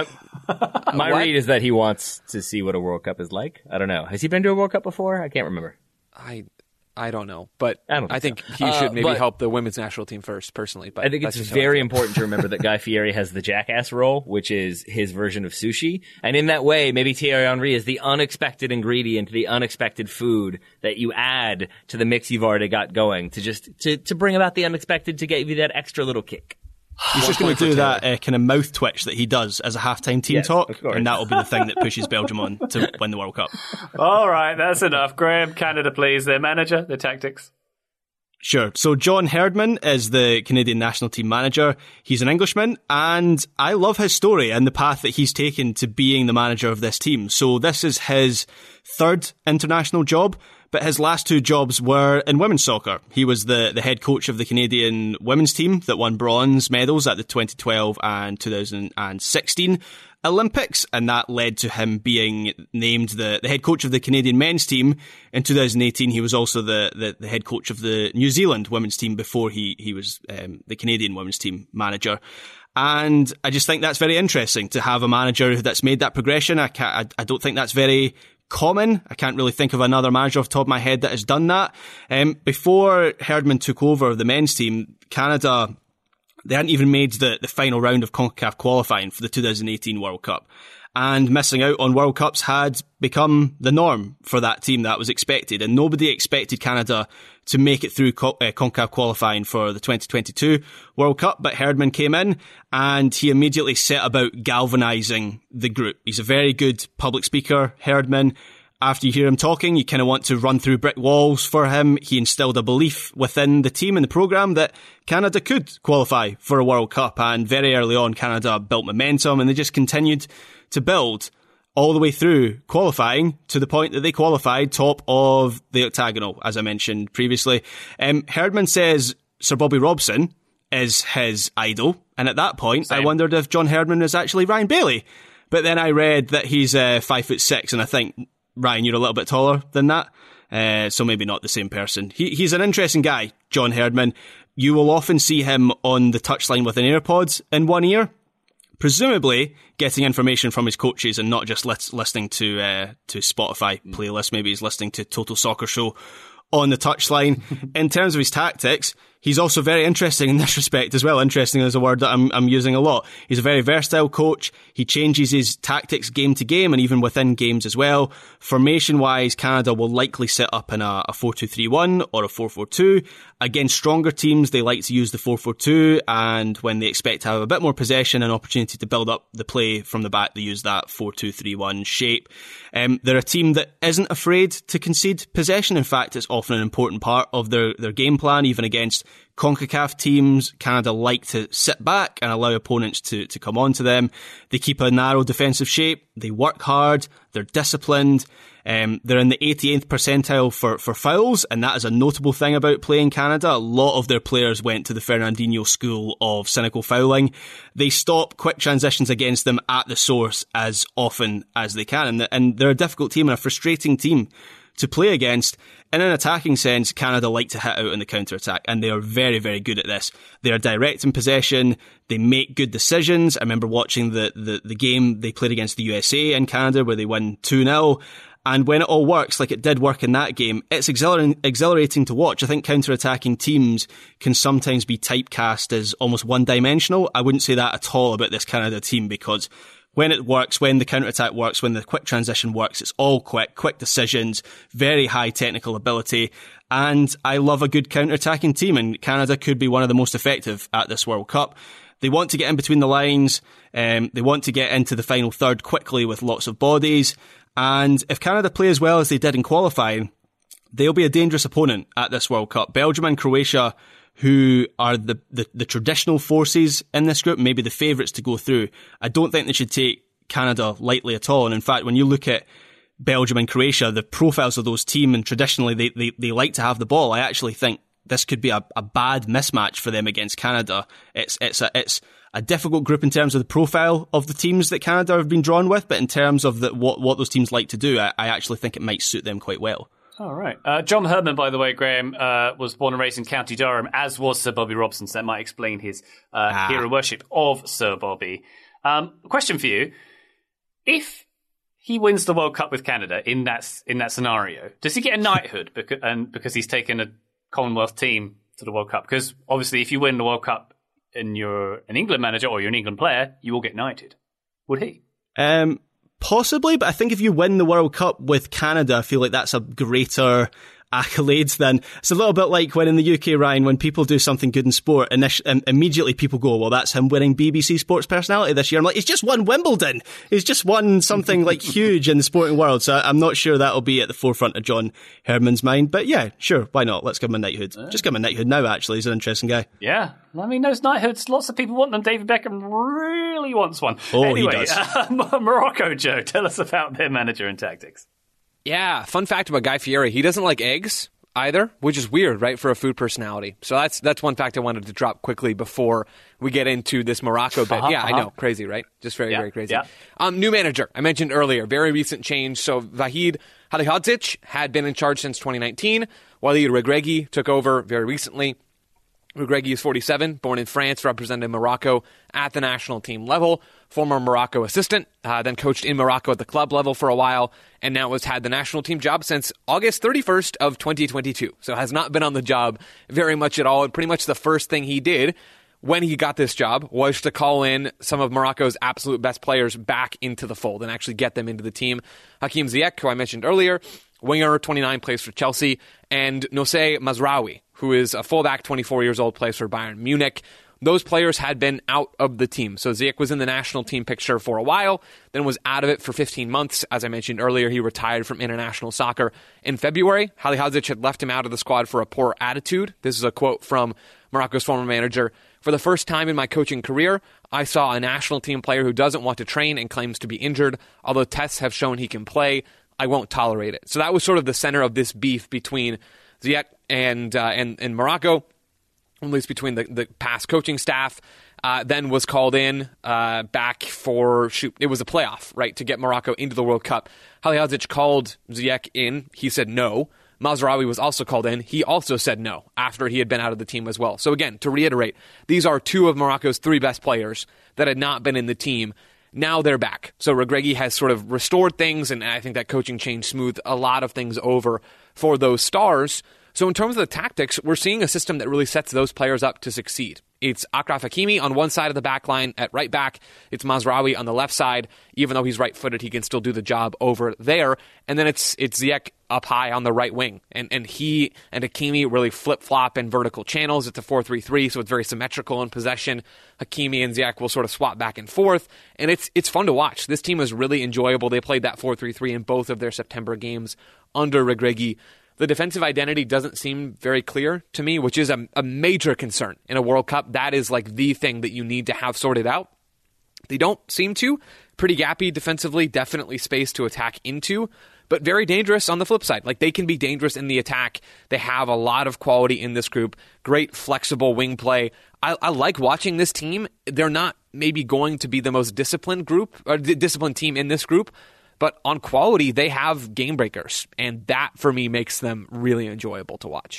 my read is that he wants to see what a World Cup is like. I don't know. Has he been to a World Cup before? I can't remember. I I don't know, but I, don't think, I think so. he should uh, maybe help the women's national team first, personally. But I think it's very important to remember that Guy Fieri has the jackass role, which is his version of sushi. And in that way, maybe Thierry Henry is the unexpected ingredient, the unexpected food that you add to the mix you've already got going to just to, to bring about the unexpected, to get you that extra little kick. He's just going to do that uh, kind of mouth twitch that he does as a halftime team yes, talk, and that will be the thing that pushes Belgium on to win the World Cup. All right, that's enough. Graham, Canada, please. Their manager, their tactics. Sure. So John Herdman is the Canadian national team manager. He's an Englishman, and I love his story and the path that he's taken to being the manager of this team. So this is his third international job, but his last two jobs were in women's soccer. He was the, the head coach of the Canadian women's team that won bronze medals at the twenty twelve and two thousand sixteen Olympics, and that led to him being named the, the head coach of the Canadian men's team. In two thousand eighteen, he was also the, the, the head coach of the New Zealand women's team before he, he was um, the Canadian women's team manager. And I just think that's very interesting to have a manager that's made that progression. I, can't, I, I don't think that's very common. I can't really think of another manager off the top of my head that has done that. Um, before Herdman took over the men's team, Canada, they hadn't even made the, the final round of CONCACAF qualifying for the two thousand eighteen World Cup. And missing out on World Cups had become the norm for that team. That was expected. And nobody expected Canada to make it through Co- uh, CONCACAF qualifying for the twenty twenty-two World Cup. But Herdman came in and he immediately set about galvanising the group. He's a very good public speaker, Herdman. After you hear him talking, you kind of want to run through brick walls for him. He instilled a belief within the team and the programme that Canada could qualify for a World Cup. And very early on, Canada built momentum and they just continued to build all the way through qualifying to the point that they qualified top of the octagonal, as I mentioned previously. Um, Herdman says Sir Bobby Robson is his idol. And at that point, Same. I wondered if John Herdman is actually Ryan Bailey. But then I read that he's uh, five foot six, and I think, Ryan, you're a little bit taller than that. Uh, so maybe not the same person. He, he's an interesting guy, John Herdman. You will often see him on the touchline with an AirPods in one ear, presumably getting information from his coaches and not just lis- listening to uh, to Spotify playlists. Maybe he's listening to Total Soccer Show on the touchline. In terms of his tactics, he's also very interesting in this respect as well. Interesting is a word that I'm, I'm using a lot. He's a very versatile coach. He changes his tactics game to game and even within games as well. Formation-wise, Canada will likely set up in a, a four two three one or a four four two. Against stronger teams, they like to use the four four two, and when they expect to have a bit more possession and opportunity to build up the play from the back, they use that four two three one shape. Um, they're a team that isn't afraid to concede possession. In fact, it's often an important part of their, their game plan, even against CONCACAF teams. Canada like to sit back and allow opponents to, to come onto them. They keep a narrow defensive shape. They work hard. They're disciplined. Um, they're in the eighty-eighth percentile for, for fouls, and that is a notable thing about playing Canada. A lot of their players went to the Fernandinho school of cynical fouling. They stop quick transitions against them at the source as often as they can, and, and they're a difficult team and a frustrating team to play against. In an attacking sense, Canada like to hit out in the counter-attack, and they are very, very good at this. They are direct in possession. They make good decisions. I remember watching the, the, the game they played against the U S A in Canada where they won two nil. And when it all works, like it did work in that game, it's exhilar- exhilarating to watch. I think counter-attacking teams can sometimes be typecast as almost one-dimensional. I wouldn't say that at all about this Canada team, because when it works, when the counter-attack works, when the quick transition works, it's all quick, quick decisions, very high technical ability. And I love a good counter-attacking team, and Canada could be one of the most effective at this World Cup. They want to get in between the lines. Um, they want to get into the final third quickly with lots of bodies. And if Canada play as well as they did in qualifying, they'll be a dangerous opponent at this World Cup. Belgium and Croatia, who are the, the, the traditional forces in this group, maybe the favourites to go through, I don't think they should take Canada lightly at all. And in fact, when you look at Belgium and Croatia, the profiles of those teams, and traditionally they, they, they like to have the ball, I actually think this could be a, a bad mismatch for them against Canada. It's it's a it's a difficult group in terms of the profile of the teams that Canada have been drawn with, but in terms of the, what what those teams like to do, I, I actually think it might suit them quite well. All right. Uh, John Herdman, by the way, Graham, uh, was born and raised in County Durham, as was Sir Bobby Robson, so that might explain his uh, ah. hero worship of Sir Bobby. Um, question for you. If he wins the World Cup with Canada in that in that scenario, does he get a knighthood because, and because he's taken a Commonwealth team to the World Cup? Because obviously if you win the World Cup and you're an England manager or you're an England player, you will get knighted. Would he? Um, possibly, but I think if you win the World Cup with Canada, I feel like that's a greater accolades than... It's a little bit like when in the U K, Ryan, when people do something good in sport, init- um, immediately people go, well, that's him winning B B C Sports Personality this year. I'm like, he's just won Wimbledon. He's just won something like huge in the sporting world. So I'm not sure that'll be at the forefront of John Herdman's mind. But yeah, sure, why not? Let's give him a knighthood. Uh, just give him a knighthood now, actually. He's an interesting guy. Yeah. I mean, those knighthoods, lots of people want them. David Beckham really wants one. Oh, anyway, he does. Uh, Morocco, Joe, tell us about their manager and tactics. Yeah, fun fact about Guy Fieri, he doesn't like eggs either, which is weird, right, for a food personality. So that's that's one fact I wanted to drop quickly before we get into this Morocco bit. Uh-huh, yeah, uh-huh. I know, crazy, right? Just very, yeah, very crazy. Yeah. Um, new manager, I mentioned earlier, very recent change. So Vahid Halilhodžić had been in charge since twenty nineteen. Walid Regragui took over very recently. Regragui is forty-seven, born in France, represented Morocco at the national team level, former Morocco assistant, uh, then coached in Morocco at the club level for a while, and now has had the national team job since August thirty-first of twenty twenty-two. So has not been on the job very much at all, and pretty much the first thing he did when he got this job was to call in some of Morocco's absolute best players back into the fold and actually get them into the team. Hakim Ziyech, who I mentioned earlier, winger, twenty-nine, plays for Chelsea, and Nosé Mazraoui, who is a fullback, twenty-four years old, plays for Bayern Munich. Those players had been out of the team. So Ziyech was in the national team picture for a while, then was out of it for fifteen months. As I mentioned earlier, he retired from international soccer in February. Halilhodžić had left him out of the squad for a poor attitude. This is a quote from Morocco's former manager. For the first time in my coaching career, I saw a national team player who doesn't want to train and claims to be injured. Although tests have shown he can play, I won't tolerate it. So that was sort of the center of this beef between Ziyech and, uh, and, and Morocco, at least between the, the past coaching staff. Uh, then was called in uh, back for, shoot, it was a playoff, right, to get Morocco into the World Cup. Halilhodžić called Ziyech in. He said no. Mazraoui was also called in. He also said no after he had been out of the team as well. So again, to reiterate, these are two of Morocco's three best players that had not been in the team. Now they're back. So Regragui has sort of restored things, and I think that coaching change smoothed a lot of things over for those stars. So in terms of the tactics, we're seeing a system that really sets those players up to succeed. It's Achraf Hakimi on one side of the back line at right back. It's Mazraoui on the left side. Even though he's right-footed, he can still do the job over there. And then it's it's Ziyech up high on the right wing. And and he and Hakimi really flip-flop in vertical channels. It's a four three three, so it's very symmetrical in possession. Hakimi and Ziyech will sort of swap back and forth. And it's it's fun to watch. This team is really enjoyable. They played that four three three in both of their September games under Regragui. The defensive identity doesn't seem very clear to me, which is a, a major concern in a World Cup. That is like the thing that you need to have sorted out. They don't seem to. Pretty gappy defensively, definitely space to attack into, but very dangerous on the flip side. Like, they can be dangerous in the attack. They have a lot of quality in this group. Great flexible wing play. I, I like watching this team. They're not maybe going to be the most disciplined group or disciplined team in this group, but on quality, they have game breakers, and that, for me, makes them really enjoyable to watch.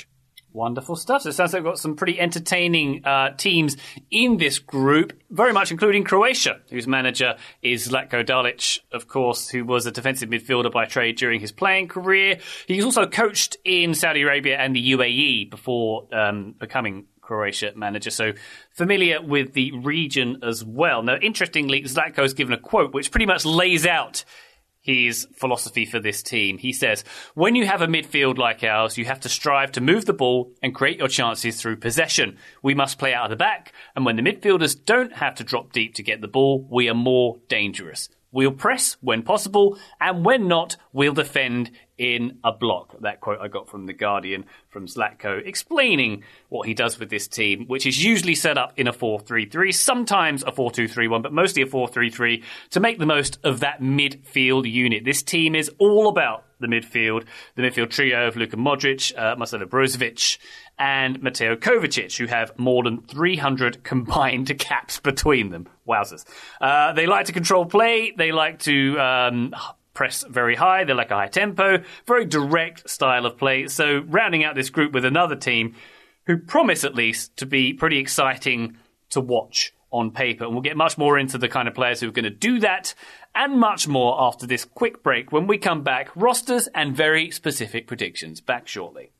Wonderful stuff. So it sounds like we've got some pretty entertaining uh, teams in this group, very much including Croatia, whose manager is Zlatko Dalic, of course, who was a defensive midfielder by trade during his playing career. He's also coached in Saudi Arabia and the U A E before um, becoming Croatia manager, so familiar with the region as well. Now, interestingly, Zlatko has given a quote which pretty much lays out his philosophy for this team. He says, when you have a midfield like ours, you have to strive to move the ball and create your chances through possession. We must play out of the back, and when the midfielders don't have to drop deep to get the ball, we are more dangerous. We'll press when possible, and when not, we'll defend in a block. That quote I got from The Guardian, from Zlatko, explaining what he does with this team, which is usually set up in a four three three, sometimes a four two three one, but mostly a four three three, to make the most of that midfield unit. This team is all about the midfield, the midfield trio of Luka Modric, uh, Marcelo Brozovic, and Mateo Kovacic, who have more than three hundred combined caps between them. Wowzers. Uh, they like to control play. They like to um, press very high. They like a high tempo, very direct style of play. So rounding out this group with another team who promise at least to be pretty exciting to watch on paper. And we'll get much more into the kind of players who are going to do that and much more after this quick break. When we come back, rosters and very specific predictions. Back shortly.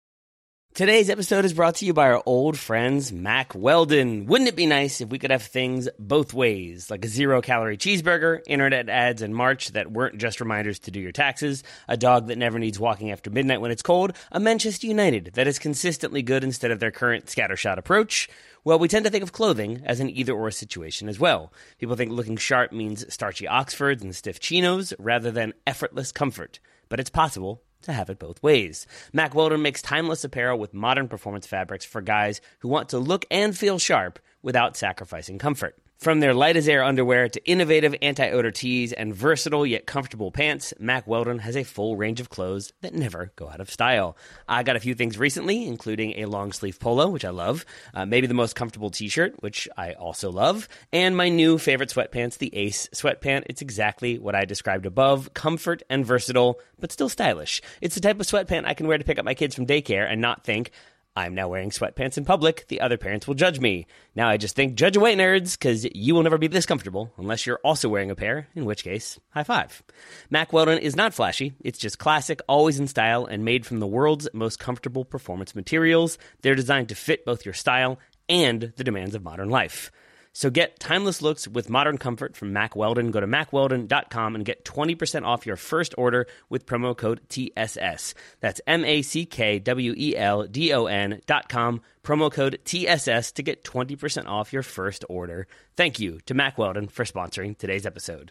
Today's episode is brought to you by our old friends, Mack Weldon. Wouldn't it be nice if we could have things both ways, like a zero-calorie cheeseburger, internet ads in March that weren't just reminders to do your taxes, a dog that never needs walking after midnight when it's cold, a Manchester United that is consistently good instead of their current scattershot approach? Well, we tend to think of clothing as an either-or situation as well. People think looking sharp means starchy Oxfords and stiff chinos rather than effortless comfort. But it's possible to have it both ways. Mack Weldon makes timeless apparel with modern performance fabrics for guys who want to look and feel sharp without sacrificing comfort. From their light-as-air underwear to innovative anti-odor tees and versatile yet comfortable pants, Mack Weldon has a full range of clothes that never go out of style. I got a few things recently, including a long-sleeve polo, which I love, uh, maybe the most comfortable t-shirt, which I also love, and my new favorite sweatpants, the Ace sweatpant. It's exactly what I described above, comfort and versatile, but still stylish. It's the type of sweatpant I can wear to pick up my kids from daycare and not think, I'm now wearing sweatpants in public, the other parents will judge me. Now I just think, judge away, nerds, because you will never be this comfortable unless you're also wearing a pair, in which case, high five. Mack Weldon is not flashy. It's just classic, always in style, and made from the world's most comfortable performance materials. They're designed to fit both your style and the demands of modern life. So get timeless looks with modern comfort from Mack Weldon. Go to mack weldon dot com and get twenty percent off your first order with promo code T S S. That's M A C K W E L D O N dot com, promo code T S S to get twenty percent off your first order. Thank you to Mack Weldon for sponsoring today's episode.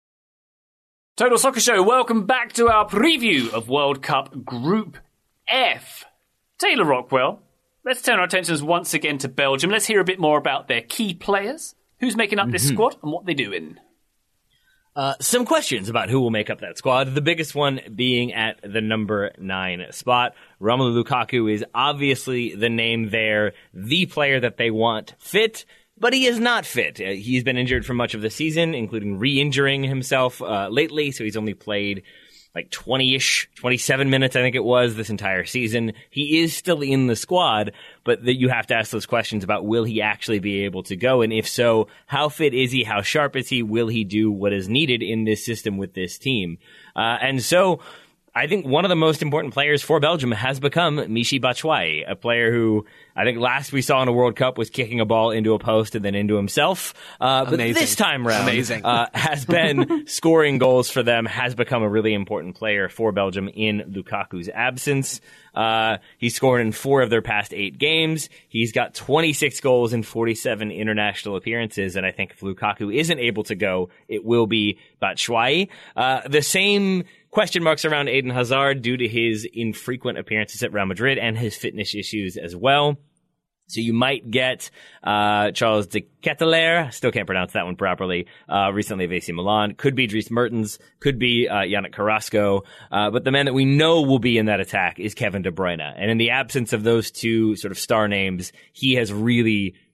Total Soccer Show, welcome back to our preview of World Cup Group F. Taylor Rockwell, let's turn our attentions once again to Belgium. Let's hear a bit more about their key players, who's making up this mm-hmm. squad, and what they're doing. Uh, some questions about who will make up that squad. The biggest one being at the number nine spot. Romelu Lukaku is obviously the name there, the player that they want fit, but he is not fit. Uh, he's been injured for much of the season, including re-injuring himself uh, lately, so he's only played like twenty-ish, twenty-seven minutes, I think it was, this entire season. He is still in the squad, but that you have to ask those questions about will he actually be able to go, and if so, how fit is he, how sharp is he, will he do what is needed in this system with this team? Uh, and so I think one of the most important players for Belgium has become Michy Batshuayi, a player who I think last we saw in a World Cup was kicking a ball into a post and then into himself. Uh, but Amazing. this time round Amazing. uh, has been scoring goals for them, has become a really important player for Belgium in Lukaku's absence. Uh, he's scored in four of their past eight games. He's got twenty-six goals in forty-seven international appearances, and I think if Lukaku isn't able to go, it will be Batshuayi. Uh, the same question marks around Eden Hazard due to his infrequent appearances at Real Madrid and his fitness issues as well. So you might get uh Charles de Ketelaere, still can't pronounce that one properly, uh recently of A C Milan. Could be Dries Mertens, could be uh Yannick Carrasco, uh but the man that we know will be in that attack is Kevin De Bruyne. And in the absence of those two sort of star names, he has really,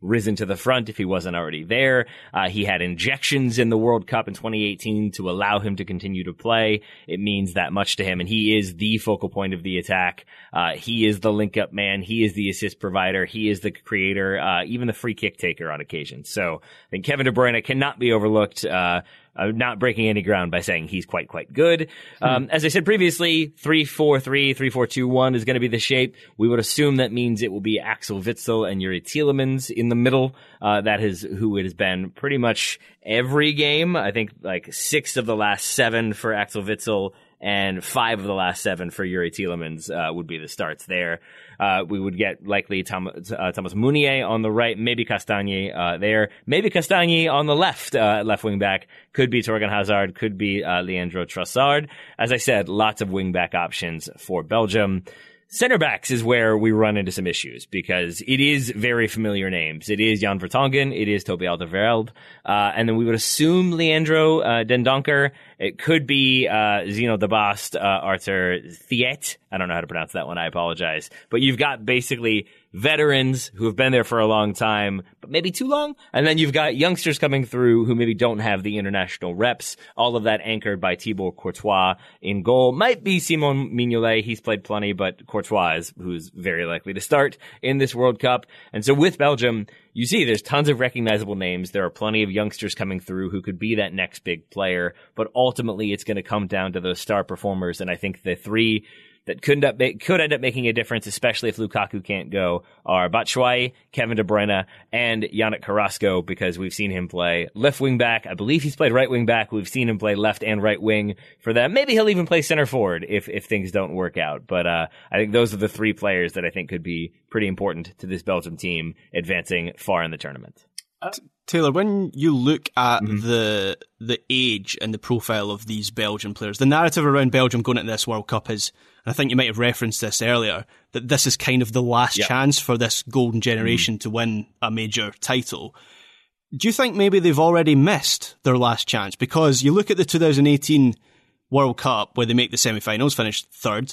risen to the front if he wasn't already there. Uh, he had injections in the World Cup in twenty eighteen to allow him to continue to play. It means that much to him, and he is the focal point of the attack. Uh, he is the link-up man. He is the assist provider. He is the creator, uh, even the free kick taker on occasion. So I think Kevin De Bruyne cannot be overlooked. Uh, I'm not breaking any ground by saying he's quite, quite good. Um, hmm. As I said previously, three four three, three four two one is going to be the shape. We would assume that means it will be Axel Witsel and Yuri Tielemans in the middle. Uh, that is who it has been pretty much every game. I think like six of the last seven for Axel Witsel and five of the last seven for Yuri Tielemans uh, would be the starts there. Uh, we would get likely Tom, uh, Thomas Meunier on the right, maybe Castagne uh, there, maybe Castagne on the left, uh, left wing back. Could be Torgan Hazard, could be uh, Leandro Trossard. As I said, lots of wing back options for Belgium. Center backs is where we run into some issues because it is very familiar names. It is Jan Vertonghen, it is Toby Alderweireld, uh, and then we would assume Leandro uh, Dendoncker. It could be uh, Zeno de Bast, uh, Arthur Thiet. I don't know how to pronounce that one. I apologize. But you've got basically veterans who have been there for a long time, but maybe too long. And then you've got youngsters coming through who maybe don't have the international reps. All of that anchored by Thibaut Courtois in goal. Might be Simon Mignolet. He's played plenty, but Courtois is who's very likely to start in this World Cup. And so with Belgium, you see there's tons of recognizable names. There are plenty of youngsters coming through who could be that next big player, but ultimately it's going to come down to those star performers. And I think the three that could end up, could end up making a difference, especially if Lukaku can't go, are Batshuayi, Kevin De Bruyne, and Yannick Carrasco, because we've seen him play left wing back. I believe he's played right wing back. We've seen him play left and right wing for them. Maybe he'll even play center forward if, if things don't work out. But, uh, I think those are the three players that I think could be pretty important to this Belgium team advancing far in the tournament. Uh, Taylor, when you look at mm-hmm. the the age and the profile of these Belgian players, the narrative around Belgium going into this World Cup is, and I think you might have referenced this earlier, that this is kind of the last yep. chance for this golden generation mm-hmm. to win a major title. Do you think maybe they've already missed their last chance? Because you look at the two thousand eighteen World Cup where they make the semi-finals, finished third,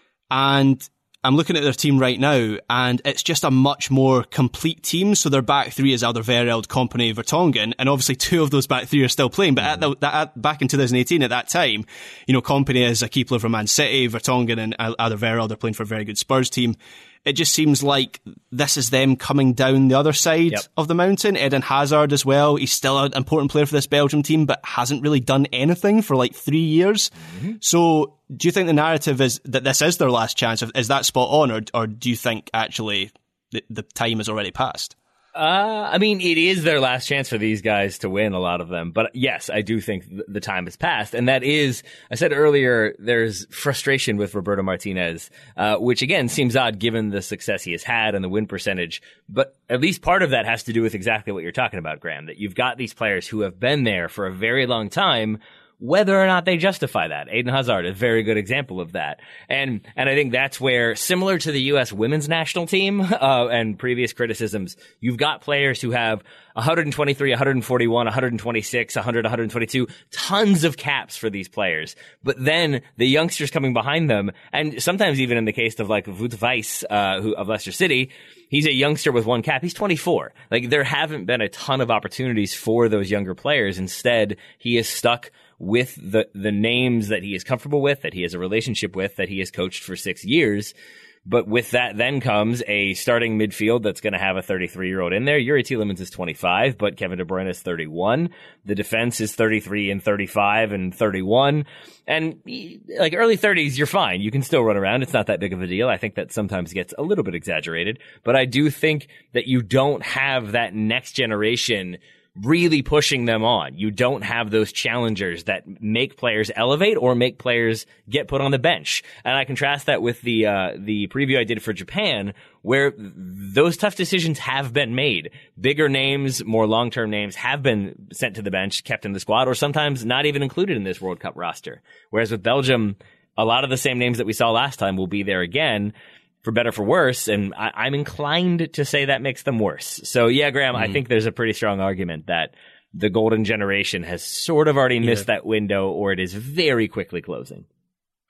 and I'm looking at their team right now, and it's just a much more complete team. So their back three is Alderweireld, Kompany, Vertonghen, and obviously two of those back three are still playing. But mm-hmm. at the, at, back in two thousand eighteen, at that time, you know, Kompany is a key player for Man City, Vertonghen and Alderweireld are playing for a very good Spurs team. It just seems like this is them coming down the other side yep. of the mountain. Eden Hazard as well. He's still an important player for this Belgium team, but hasn't really done anything for like three years. Mm-hmm. So do you think the narrative is that this is their last chance? Is that spot on, or or do you think actually the, the time has already passed? Uh, I mean, it is their last chance for these guys to win, a lot of them. But yes, I do think th- the time has passed. And that is, I said earlier, there's frustration with Roberto Martinez, uh, which again seems odd given the success he has had and the win percentage. But at least part of that has to do with exactly what you're talking about, Graham, that you've got these players who have been there for a very long time, whether or not they justify that. Eden Hazard is a very good example of that. And and I think that's where, similar to the U S women's national team uh, and previous criticisms, you've got players who have one twenty-three, one forty-one, one twenty-six, one hundred, one twenty-two, tons of caps for these players. But then the youngsters coming behind them, and sometimes even in the case of like Wout Weijs, uh, who, of Leicester City, he's a youngster with one cap. He's twenty-four. Like, there haven't been a ton of opportunities for those younger players. Instead, he is stuck with the the names that he is comfortable with, that he has a relationship with, that he has coached for six years. But with that then comes a starting midfield that's going to have a thirty-three-year-old in there. Yuri Tielemans is twenty-five, but Kevin De Bruyne is thirty-one. The defense is thirty-three and thirty-five and thirty-one. And like early thirties, you're fine. You can still run around. It's not that big of a deal. I think that sometimes gets a little bit exaggerated. But I do think that you don't have that next generation really pushing them on. You don't have those challengers that make players elevate or make players get put on the bench. And I contrast that with the uh, the preview I did for Japan, where those tough decisions have been made. Bigger names, more long-term names have been sent to the bench, kept in the squad, or sometimes not even included in this World Cup roster. Whereas with Belgium, a lot of the same names that we saw last time will be there again, for better, for worse, and I, I'm inclined to say that makes them worse. So, yeah, Graham, mm. I think there's a pretty strong argument that the golden generation has sort of already missed yeah. that window, or it is very quickly closing.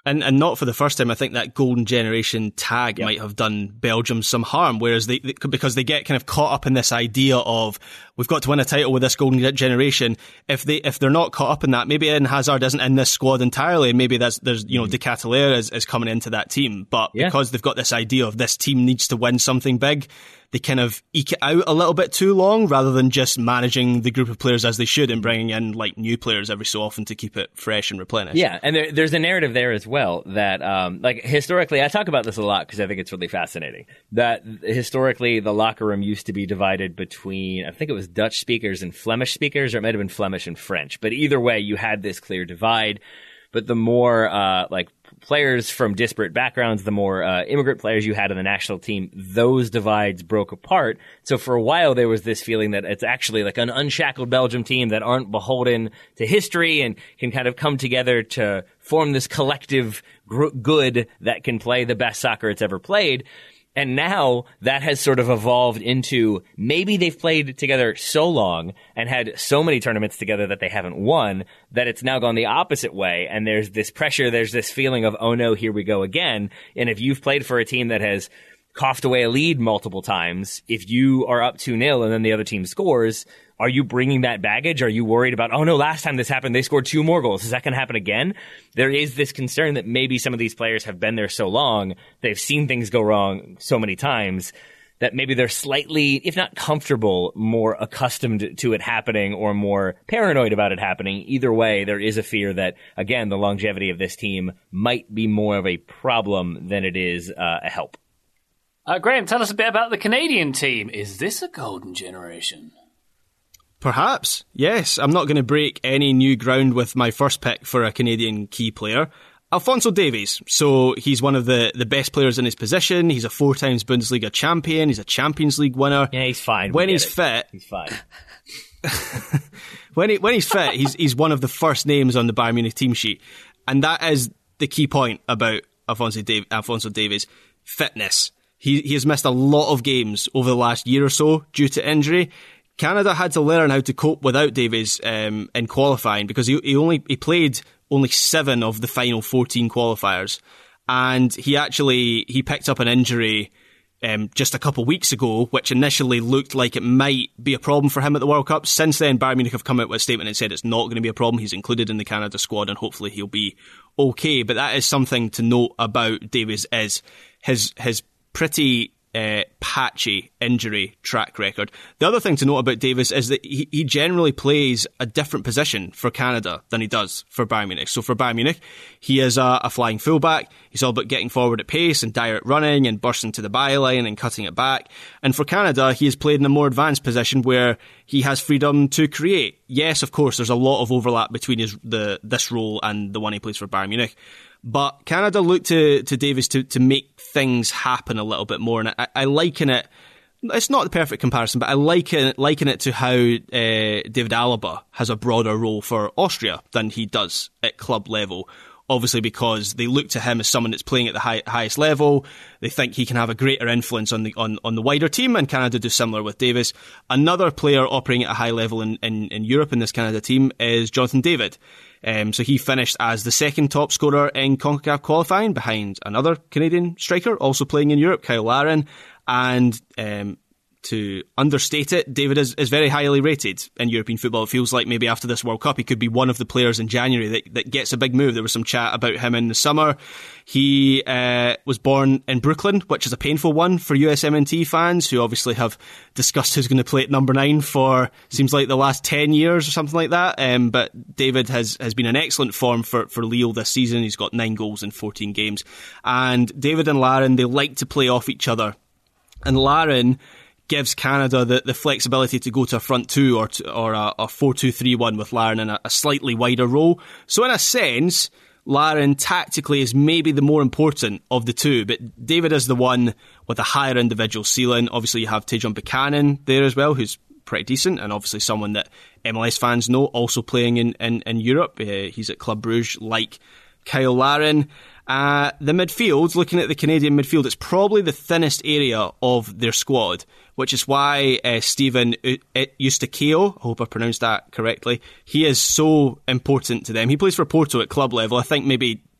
And and not for the first time. I think that golden generation tag yep. might have done Belgium some harm, whereas they, they because they get kind of caught up in this idea of we've got to win a title with this golden generation. If they if they're not caught up in that, maybe Eden Hazard isn't in this squad entirely. Maybe that's there's you know mm. De Ketelaere is, is coming into that team, but yeah. because they've got this idea of this team needs to win something big, they kind of eke it out a little bit too long rather than just managing the group of players as they should and bringing in like new players every so often to keep it fresh and replenished. Yeah, and there, there's a narrative there as well that, um, like, historically, I talk about this a lot because I think it's really fascinating, that historically the locker room used to be divided between, I think it was Dutch speakers and Flemish speakers, or it might have been Flemish and French. But either way, you had this clear divide. But the more, uh, like, players from disparate backgrounds, the more uh, immigrant players you had on the national team, those divides broke apart. So for a while, there was this feeling that it's actually like an unshackled Belgium team that aren't beholden to history and can kind of come together to form this collective gr- good that can play the best soccer it's ever played. And now that has sort of evolved into maybe they've played together so long and had so many tournaments together that they haven't won that it's now gone the opposite way. And there's this pressure, there's this feeling of, oh no, here we go again. And if you've played for a team that has coughed away a lead multiple times, if you are up two nil and then the other team scores, are you bringing that baggage? Are you worried about, oh no, last time this happened, they scored two more goals. Is that going to happen again? There is this concern that maybe some of these players have been there so long, they've seen things go wrong so many times, that maybe they're slightly, if not comfortable, more accustomed to it happening or more paranoid about it happening. Either way, there is a fear that, again, the longevity of this team might be more of a problem than it is uh, a help. Uh, Graham, tell us a bit about the Canadian team. Is this a golden generation? Perhaps, yes. I'm not going to break any new ground with my first pick for a Canadian key player. Alphonso Davies. So he's one of the, the best players in his position. He's a four times Bundesliga champion. He's a Champions League winner. Yeah, he's fine. When he's it. fit, he's fine. when he when he's fit, he's he's one of the first names on the Bayern Munich team sheet, and that is the key point about Alphonso Dav- Alphonso Davies: fitness. He he has missed a lot of games over the last year or so due to injury. Canada had to learn how to cope without Davies um, in qualifying because he, he only he played only seven of the final fourteen qualifiers, and he actually he picked up an injury um, just a couple of weeks ago, which initially looked like it might be a problem for him at the World Cup. Since then, Bayern Munich have come out with a statement and said it's not going to be a problem. He's included in the Canada squad, and hopefully he'll be okay. But that is something to note about Davies: is his his pretty Uh, patchy injury track record. The other thing to note about Davies is that he, he generally plays a different position for Canada than he does for Bayern Munich. So for Bayern Munich, he is a, a flying fullback. He's all about getting forward at pace and direct running and bursting to the byline and cutting it back. And for Canada, he has played in a more advanced position where he has freedom to create. Yes, of course, there's a lot of overlap between his the this role and the one he plays for Bayern Munich. But Canada look to, to Davies to, to make things happen a little bit more. And I, I liken it, it's not the perfect comparison, but I liken, liken it to how uh, David Alaba has a broader role for Austria than he does at club level. Obviously because they look to him as someone that's playing at the high, highest level. They think he can have a greater influence on the on, on the wider team, and Canada do similar with Davies. Another player operating at a high level in, in, in Europe in this Canada team is Jonathan David. Um, so he finished as the second top scorer in CONCACAF qualifying behind another Canadian striker also playing in Europe, Kyle Larin. And um, to understate it, David is, is very highly rated in European football. It feels like maybe after this World Cup, he could be one of the players in January that, that gets a big move. There was some chat about him in the summer. He uh, was born in Brooklyn, which is a painful one for U S M N T fans, who obviously have discussed who's going to play at number nine for, seems like the last ten years or something like that. Um, but David has, has been in excellent form for, for Lille this season. He's got nine goals in fourteen games. And David and Larin, they like to play off each other. And Larin gives Canada the, the flexibility to go to a front two or to, or a, a four two three one with Larin in a, a slightly wider role. So in a sense, Larin tactically is maybe the more important of the two, but David is the one with a higher individual ceiling. Obviously you have Tajon Buchanan there as well, who's pretty decent, and obviously someone that M L S fans know, also playing in, in, in Europe. Uh, he's at Club Brugge like Kyle Larin. Uh, the midfield, looking at the Canadian midfield, it's probably the thinnest area of their squad, which is why uh, Stephen Eustáquio, I hope I pronounced that correctly, he is so important to them. He plays for Porto at club level. I think maybe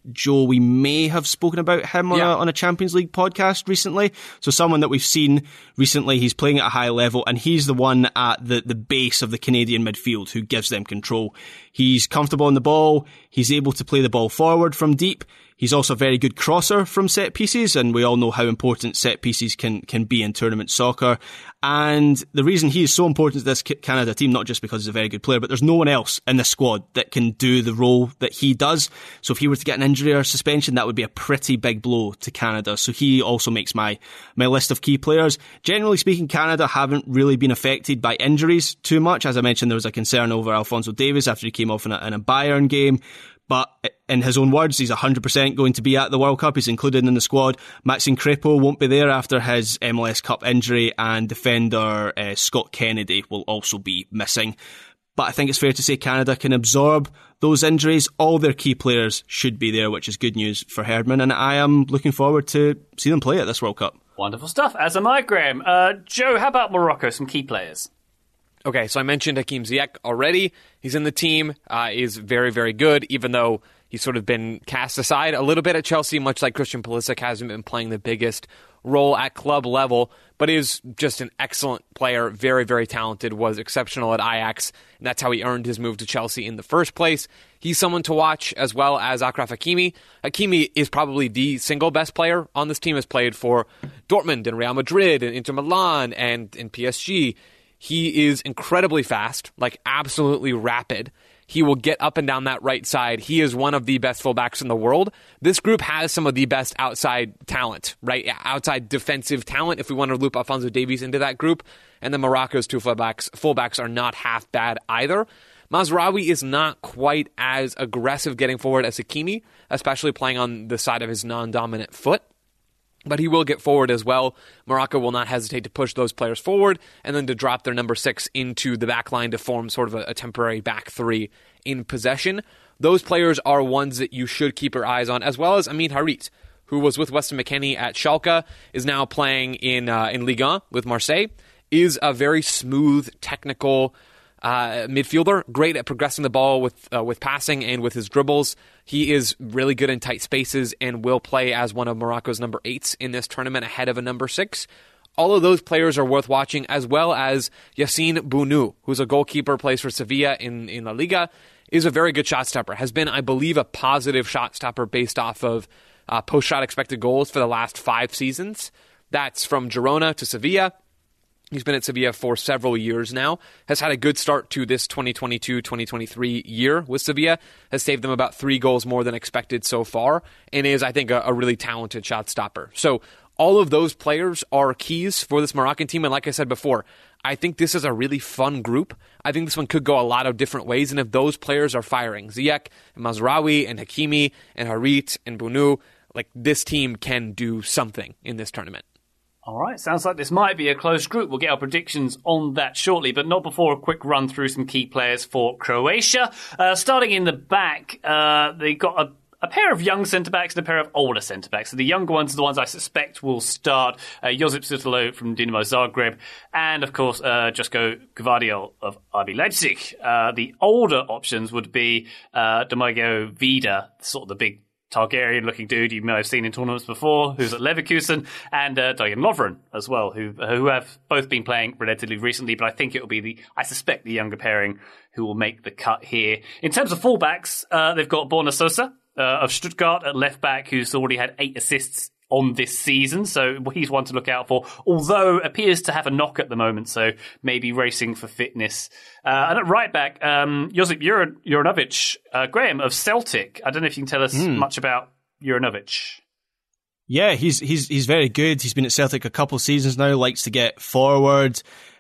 Joe, we may have spoken about him on, Yeah. a, on a Champions League podcast recently. So someone that we've seen recently, he's playing at a high level, and he's the one at the, the base of the Canadian midfield who gives them control. He's comfortable on the ball. He's able to play the ball forward from deep. He's also a very good crosser from set pieces, and we all know how important set pieces can, can be in tournament soccer. And the reason he is so important to this Canada team, not just because he's a very good player, but there's no one else in the squad that can do the role that he does. So if he were to get an injury or suspension, that would be a pretty big blow to Canada. So he also makes my, my list of key players. Generally speaking, Canada haven't really been affected by injuries too much. As I mentioned, there was a concern over Alphonso Davies after he came off in a, in a Bayern game. But in his own words, he's one hundred percent going to be at the World Cup. He's included in the squad. Maxime Crépeau won't be there after his M L S Cup injury, and defender uh, Scott Kennedy will also be missing. But I think it's fair to say Canada can absorb those injuries. All their key players should be there, which is good news for Herdman, and I am looking forward to see them play at this World Cup. Wonderful stuff. As am I, Graham. Uh, Joe, how about Morocco? Some key players. Okay, so I mentioned Hakim Ziyech already. He's in the team, uh, is very, very good, even though he's sort of been cast aside a little bit at Chelsea, much like Christian Pulisic hasn't been playing the biggest role at club level, but is just an excellent player, very, very talented, was exceptional at Ajax, and that's how he earned his move to Chelsea in the first place. He's someone to watch, as well as Achraf Hakimi. Hakimi is probably the single best player on this team, has played for Dortmund and Real Madrid and Inter Milan and, and P S G. He is incredibly fast, like absolutely rapid. He will get up and down that right side. He is one of the best fullbacks in the world. This group has some of the best outside talent, right? Outside defensive talent, if we want to loop Alphonso Davies into that group. And then Morocco's two fullbacks, fullbacks are not half bad either. Mazraoui is not quite as aggressive getting forward as Hakimi, especially playing on the side of his non-dominant foot. But he will get forward as well. Morocco will not hesitate to push those players forward and then to drop their number six into the back line to form sort of a, a temporary back three in possession. Those players are ones that you should keep your eyes on, as well as Amin Harit, who was with Weston McKennie at Schalke, is now playing in uh, in Ligue one with Marseille, is a very smooth, technical uh, midfielder, great at progressing the ball with uh, with passing and with his dribbles. He is really good in tight spaces and will play as one of Morocco's number eights in this tournament ahead of a number six. All of those players are worth watching, as well as Yassine Bounou, who's a goalkeeper, plays for Sevilla in, in La Liga, is a very good shot stopper, has been, I believe, a positive shot stopper based off of uh, post-shot expected goals for the last five seasons. That's from Girona to Sevilla. He's been at Sevilla for several years now, has had a good start to this twenty twenty-two twenty twenty-three year with Sevilla, has saved them about three goals more than expected so far, and is, I think, a, a really talented shot stopper. So all of those players are keys for this Moroccan team, and like I said before, I think this is a really fun group. I think this one could go a lot of different ways, and if those players are firing, Ziyech and Mazraoui and Hakimi and Harit and Bounou, like this team can do something in this tournament. All right, sounds like this might be a close group. We'll get our predictions on that shortly, but not before a quick run through some key players for Croatia. Uh, starting in the back, uh, they got a A pair of young centre-backs and a pair of older centre-backs. So the younger ones are the ones I suspect will start. Uh, Josip Sutalo from Dinamo Zagreb. And, of course, uh, Josko Gvardiol of R B Leipzig. Uh, the older options would be uh, Domagoj Vida, sort of the big Targaryen-looking dude you may have seen in tournaments before, who's at Leverkusen, and uh, Dejan Lovren as well, who who have both been playing relatively recently, but I think it will be the, I suspect, the younger pairing who will make the cut here. In terms of fullbacks, uh, they've got Borna Sosa uh, of Stuttgart at left back, who's already had eight assists on this season, so he's one to look out for, although appears to have a knock at the moment, so maybe racing for fitness. Uh, and at right back, um, Josip Jur- Juranovic, uh, Graham of Celtic. I don't know if you can tell us mm. much about Juranovic. Yeah, he's he's he's very good. He's been at Celtic a couple of seasons now, likes to get forward.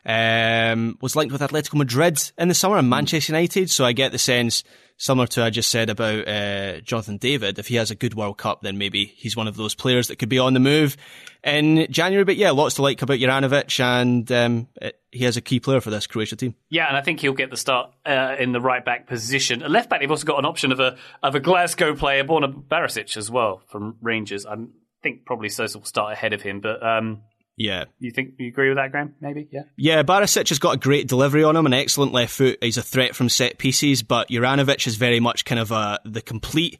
Um, was linked with Atletico Madrid in the summer and Manchester United, so I get the sense, similar to what I just said about uh, Jonathan David, if he has a good World Cup, then maybe he's one of those players that could be on the move in January. But yeah, lots to like about Juranovic, and um, it, he has a key player for this Croatia team. Yeah, and I think he'll get the start uh, in the right back position. At left back, they've also got an option of a of a Glasgow player, Borna Barisic, as well from Rangers. I think probably Sosa will start ahead of him, but. Um, Yeah. You think you agree with that, Graham? Maybe, yeah? Yeah, Barisic has got a great delivery on him, an excellent left foot. He's a threat from set pieces, but Juranovic is very much kind of a, the complete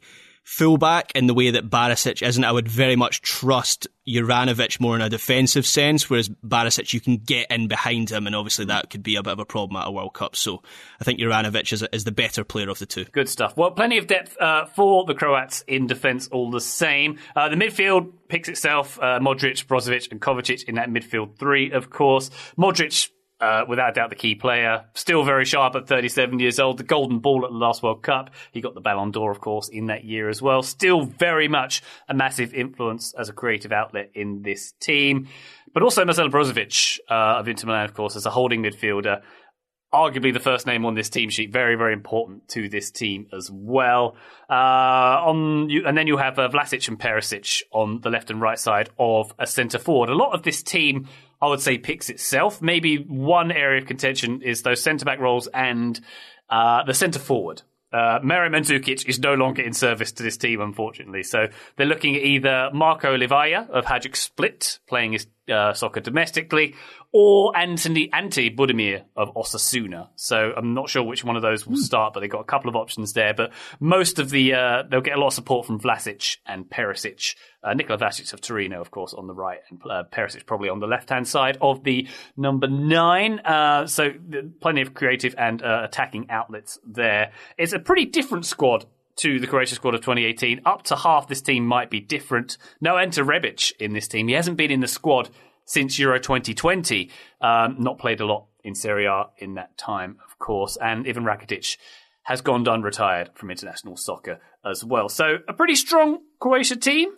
fullback in the way that Barisic isn't. I would very much trust Juranovic more in a defensive sense, whereas Barisic, you can get in behind him, and obviously that could be a bit of a problem at a World Cup. So I think Juranovic is, is the better player of the two. Good stuff. Well, plenty of depth uh, for the Croats in defence all the same. Uh, the midfield picks itself. Uh, Modric, Brozovic and Kovacic in that midfield three, of course. Modric, Uh, without doubt, the key player. Still very sharp at thirty-seven years old. The golden ball at the last World Cup. He got the Ballon d'Or, of course, in that year as well. Still very much a massive influence as a creative outlet in this team. But also Marcelo Brozovic uh, of Inter Milan, of course, as a holding midfielder. Arguably the first name on this team sheet. Very, very important to this team as well. Uh, on you, and then you have uh, Vlasic and Perisic on the left and right side of a centre forward. A lot of this team, I would say, picks itself. Maybe one area of contention is those centre-back roles and uh, the centre-forward. Uh, Mare Mandzukic is no longer in service to this team, unfortunately. So they're looking at either Marco Livaja of Hajduk Split, playing his uh, soccer domestically, or Anthony Ante Budimir of Osasuna. So I'm not sure which one of those will start, but they've got a couple of options there. But most of the, uh, they'll get a lot of support from Vlasic and Perisic. Uh, Nikola Vlasic of Torino, of course, on the right, and uh, Perisic probably on the left-hand side of the number nine. Uh, so plenty of creative and uh, attacking outlets there. It's a pretty different squad to the Croatia squad of twenty eighteen. Up to half this team might be different. No Ante Rebic in this team. He hasn't been in the squad since Euro twenty twenty. Um, not played a lot in Serie A in that time, of course. And Ivan Rakitic has gone done retired from international soccer as well. So a pretty strong Croatia team.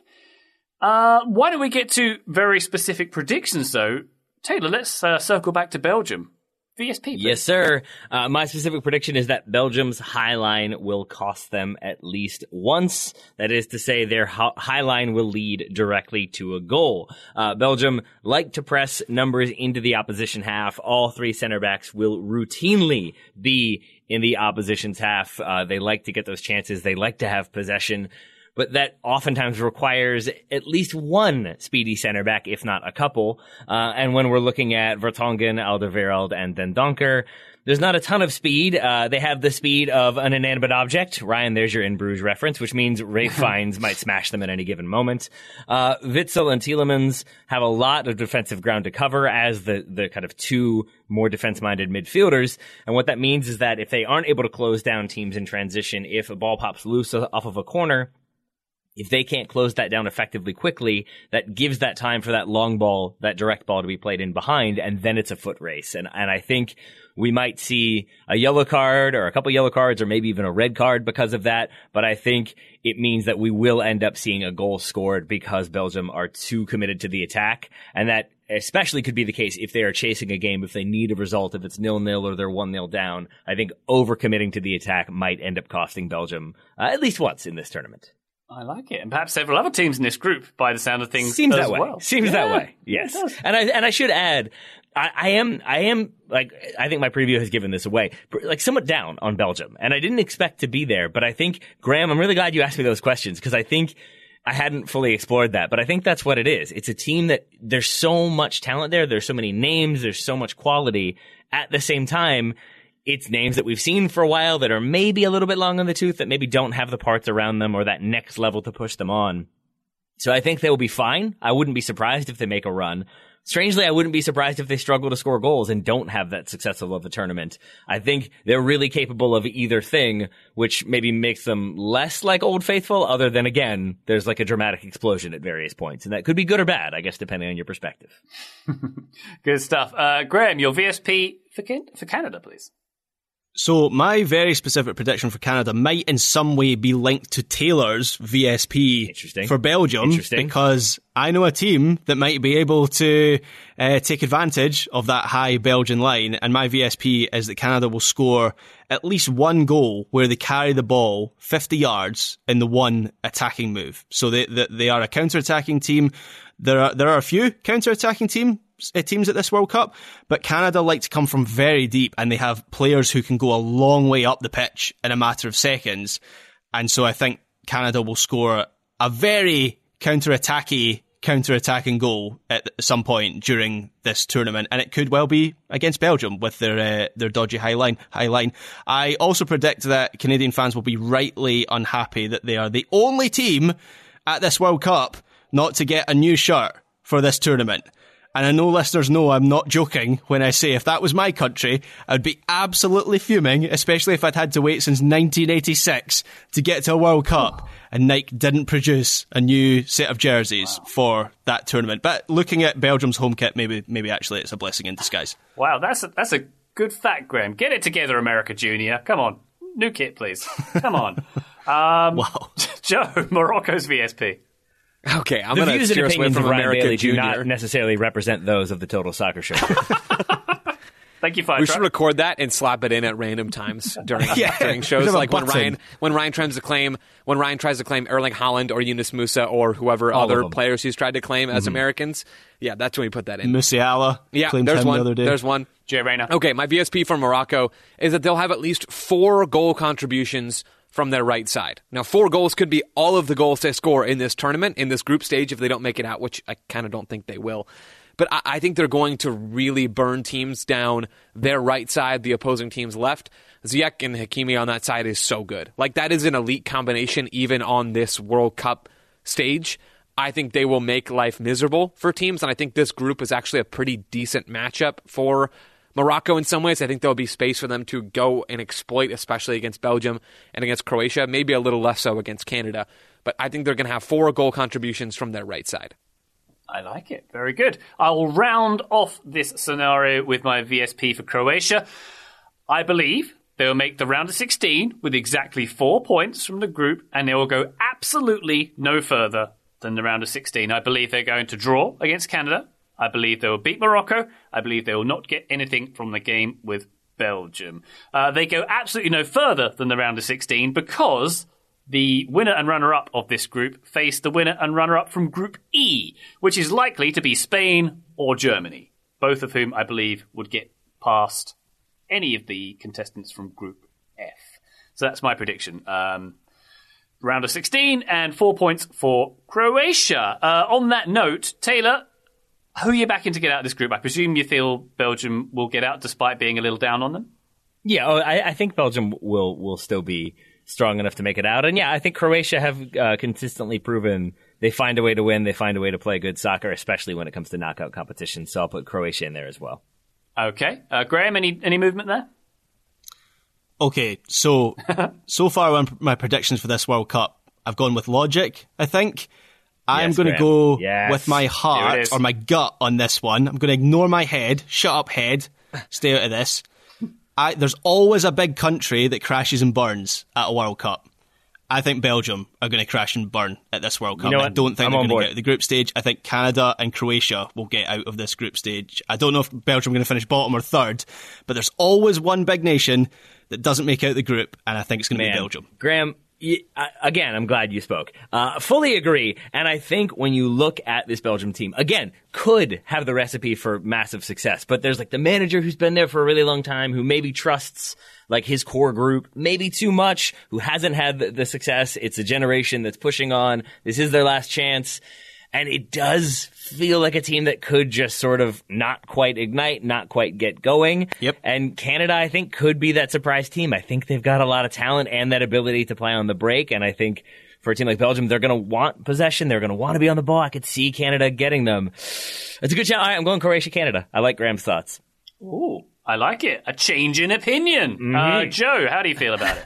Uh, why don't we get to very specific predictions, though? Taylor, let's uh, circle back to Belgium. V S P, please. Yes, sir. Uh, my specific prediction is that Belgium's high line will cost them at least once. That is to say, their high line will lead directly to a goal. Uh, Belgium like to press numbers into the opposition half. All three center backs will routinely be in the opposition's half. Uh, they like to get those chances. They like to have possession. But that oftentimes requires at least one speedy center back, if not a couple. Uh, and when we're looking at Vertonghen, Alderweireld, and then Donker, there's not a ton of speed. Uh, they have the speed of an inanimate object. Ryan, there's your In Bruges reference, which means Ray Fiennes might smash them at any given moment. Uh, Witsel and Tielemans have a lot of defensive ground to cover as the, the kind of two more defense-minded midfielders. And what that means is that if they aren't able to close down teams in transition, if a ball pops loose off of a corner, if they can't close that down effectively quickly, that gives that time for that long ball, that direct ball to be played in behind, and then it's a foot race. And and I think we might see a yellow card or a couple yellow cards or maybe even a red card because of that. But I think it means that we will end up seeing a goal scored because Belgium are too committed to the attack. And that especially could be the case if they are chasing a game, if they need a result, if it's nil-nil or they're one nil down. I think overcommitting to the attack might end up costing Belgium uh, at least once in this tournament. I like it. And perhaps several other teams in this group, by the sound of things, Seems as that way. well. Seems yeah, that way. Yes. It does. And I and I should add, I, I am I am like I think my preview has given this away, like somewhat down on Belgium. And I didn't expect to be there, but I think, Graham, I'm really glad you asked me those questions because I think I hadn't fully explored that, but I think that's what it is. It's a team that there's so much talent there, there's so many names, there's so much quality. At the same time, it's names that we've seen for a while that are maybe a little bit long on the tooth, that maybe don't have the parts around them or that next level to push them on. So I think they will be fine. I wouldn't be surprised if they make a run. Strangely, I wouldn't be surprised if they struggle to score goals and don't have that success level of the tournament. I think they're really capable of either thing, which maybe makes them less like Old Faithful, other than, again, there's like a dramatic explosion at various points. And that could be good or bad, I guess, depending on your perspective. Good stuff. Uh, Graham, your V S P for, Can- for Canada, please. So my very specific prediction for Canada might in some way be linked to Taylor's V S P for Belgium, because I know a team that might be able to uh, take advantage of that high Belgian line, and my V S P is that Canada will score at least one goal where they carry the ball fifty yards in the one attacking move. So they they, they are a counter-attacking team. There are there are a few counter-attacking teams. teams at this World Cup, but Canada like to come from very deep and they have players who can go a long way up the pitch in a matter of seconds. And so I think Canada will score a very counter-attacky counter-attacking goal at some point during this tournament, and it could well be against Belgium with their uh, their dodgy high line. High line. I also predict that Canadian fans will be rightly unhappy that they are the only team at this World Cup not to get a new shirt for this tournament. And I know listeners know I'm not joking when I say if that was my country, I'd be absolutely fuming, especially if I'd had to wait since nineteen eighty-six to get to a World Cup and Nike didn't produce a new set of jerseys wow. for that tournament. But looking at Belgium's home kit, maybe maybe actually it's a blessing in disguise. Wow, that's a, that's a good fact, Graham. Get it together, America Junior. Come on. New kit, please. Come on. Um, wow. Joe, Morocco's V S P. Okay, I'm the going to views and steer us away opinions from of Ryan America Bailey Junior. do not necessarily represent those of the Total Soccer Show. Thank you, Fire We Truck. should record that and slap it in at random times during Yeah, during we shows, have a like when button. Ryan when Ryan tries to claim when Ryan tries to claim Erling Haaland or Yunus Musa or whoever All of other them. players he's tried to claim as Americans. Yeah, that's when we put that in. Musiala Yeah, claimed there's him one. the other day. There's one. Jay Rayner. Okay, my V S P for Morocco is that they'll have at least four goal contributions from their right side. Now, four goals could be all of the goals they score in this tournament, in this group stage, if they don't make it out, which I kind of don't think they will. But I, I think they're going to really burn teams down their right side, the opposing team's left. Ziyech and Hakimi on that side is so good. Like, that is an elite combination even on this World Cup stage. I think they will make life miserable for teams, and I think this group is actually a pretty decent matchup for Morocco in some ways. I think there'll be space for them to go and exploit, especially against Belgium and against Croatia, maybe a little less so against Canada. But I think they're going to have four goal contributions from their right side. I like it. Very good. I will round off this scenario with my V S P for Croatia. I believe they will make the round of sixteen with exactly four points from the group, and they will go absolutely no further than the round of sixteen. I believe they're going to draw against Canada. I believe they will beat Morocco. I believe they will not get anything from the game with Belgium. Uh, they go absolutely no further than the round of sixteen because the winner and runner-up of this group face the winner and runner-up from Group E, which is likely to be Spain or Germany, both of whom I believe would get past any of the contestants from Group F. So that's my prediction. Um, round of sixteen and four points for Croatia. Uh, on that note, Taylor, who are you backing to get out of this group? I presume you feel Belgium will get out despite being a little down on them? Yeah, oh, I, I think Belgium will will still be strong enough to make it out. And yeah, I think Croatia have uh, consistently proven they find a way to win. They find a way to play good soccer, especially when it comes to knockout competition. So I'll put Croatia in there as well. Okay. Uh, Graham, any any movement there? Okay, so so far on my predictions for this World Cup, I've gone with logic, I think. I am Yes, going to Graham. go Yes. with my Here it heart is. or my gut on this one. I'm going to ignore my head. Shut up, head. Stay out of this. I, there's always a big country that crashes and burns at a World Cup. I think Belgium are going to crash and burn at this World Cup. You know I what? don't think I'm they're on going to board. get out of the group stage. I think Canada and Croatia will get out of this group stage. I don't know if Belgium are going to finish bottom or third, but there's always one big nation that doesn't make out the group, and I think it's going to be Man, Belgium. Graham, y- I- again, I'm glad you spoke. Uh, fully agree. And I think when you look at this Belgium team, again, could have the recipe for massive success. But there's like the manager who's been there for a really long time, who maybe trusts like his core group, maybe too much, who hasn't had the, the success. It's a generation that's pushing on. This is their last chance. And it does feel like a team that could just sort of not quite ignite, not quite get going. Yep. And Canada, I think, could be that surprise team. I think they've got a lot of talent and that ability to play on the break. And I think for a team like Belgium, they're going to want possession. They're going to want to be on the ball. I could see Canada getting them. It's a good challenge. All right, I'm going Croatia, Canada. I like Graham's thoughts. Ooh, I like it. A change in opinion. Mm-hmm. Uh, Joe, how do you feel about it?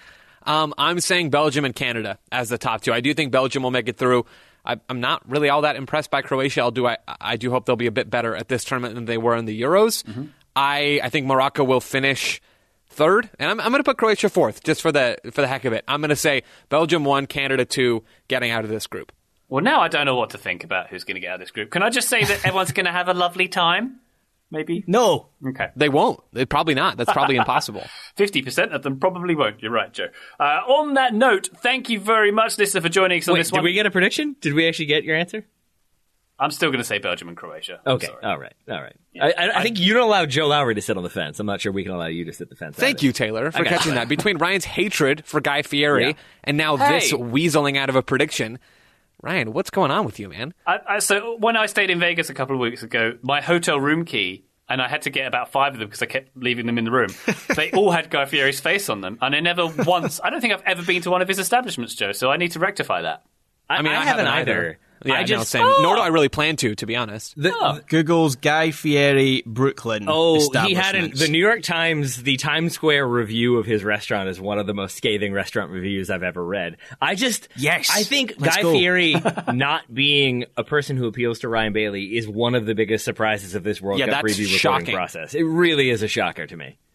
Um, I'm saying Belgium and Canada as the top two. I do think Belgium will make it through. I, I'm not really all that impressed by Croatia. I'll do. I, I do hope they'll be a bit better at this tournament than they were in the Euros. Mm-hmm. I, I think Morocco will finish third, and I'm, I'm going to put Croatia fourth just for the for the heck of it. I'm going to say Belgium one, Canada two, getting out of this group. Well, now I don't know what to think about who's going to get out of this group. Can I just say that everyone's going to have a lovely time? Maybe? No. Okay. They won't. They probably not. That's probably impossible. fifty percent of them probably won't. You're right, Joe. Uh, on that note, thank you very much, listener, for joining us on Wait, this did one. we get a prediction? Did we actually get your answer? I'm still going to say Belgium and Croatia. I'm Okay. sorry. All right. All right. I, I, I think you don't allow Joe Lowry to sit on the fence. I'm not sure we can allow you to sit the fence. Thank either. you, Taylor, for got catching you. that. Between Ryan's hatred for Guy Fieri Yeah. and now Hey. this weaseling out of a prediction, Ryan, what's going on with you, man? I, I, so when I stayed in Vegas a couple of weeks ago, my hotel room key, and I had to get about five of them because I kept leaving them in the room. They all had Guy Fieri's face on them, and I never once. I don't think I've ever been to one of his establishments, Joe. So I need to rectify that. I, I mean, I, I haven't haven't either. either. Yeah, I no, just same. Oh. Nor do I really plan to, to be honest. the, Oh. Google's Guy Fieri Brooklyn. Oh, he establishments. hadn't. The New York Times, the Times Square review of his restaurant is one of the most scathing restaurant reviews I've ever read. I just, Yes. I think Let's Guy go. Fieri not being a person who appeals to Ryan Bailey is one of the biggest surprises of this World Yeah, Cup that's preview shocking. recording process. It really is a shocker to me.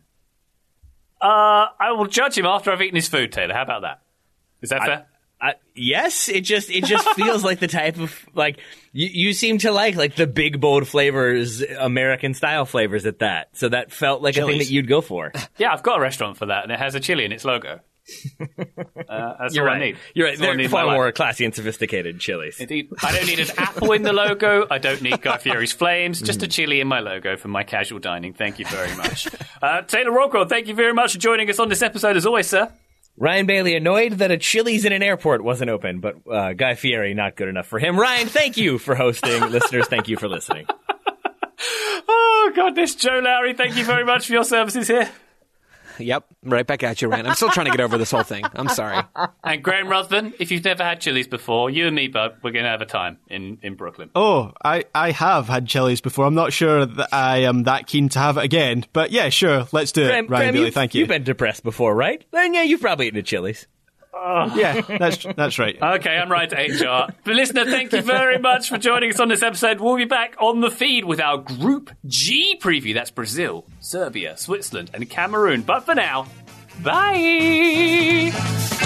Uh, I will judge him after I've eaten his food, Taylor. How about that? Is that fair? I, yes, it just it just feels like the type of like you, you seem to like like the big bold flavors, American style flavors at that. So that felt like a thing Chili's. that you'd go for. Yeah, I've got a restaurant for that, and it has a chili in its logo. Uh, that's You're all right. I need. You're right. That's all I They're need in far my life. more classy and sophisticated chilies. Indeed. I don't need an apple in the logo. I don't need Guy Fieri's flames. Just a chili in my logo for my casual dining. Thank you very much. Uh, Taylor Rockwell, thank you very much for joining us on this episode, as always, sir. Ryan Bailey annoyed that a Chili's in an airport wasn't open, but uh, Guy Fieri not good enough for him. Ryan, thank you for hosting. Listeners, thank you for listening. Oh, goodness. Joe Lowry, thank you very much for your services here. Yep, right back at you, Ryan. I'm still trying to get over this whole thing. I'm sorry. And Graham Ruthven, if you've never had Chili's before, you and me, bud, we're going to have a time in, in Brooklyn. Oh, I, I have had Chili's before. I'm not sure that I am that keen to have it again. But yeah, sure. Let's do it. Graham, Ryan Graham, Bailey, you've, thank you. You've been depressed before, right? Then yeah, you've probably eaten a Chili's. Yeah, that's that's right. Okay, I'm right to H R. But listener, thank you very much for joining us on this episode. We'll be back on the feed with our Group G preview. That's Brazil, Serbia, Switzerland, and Cameroon. But for now, bye!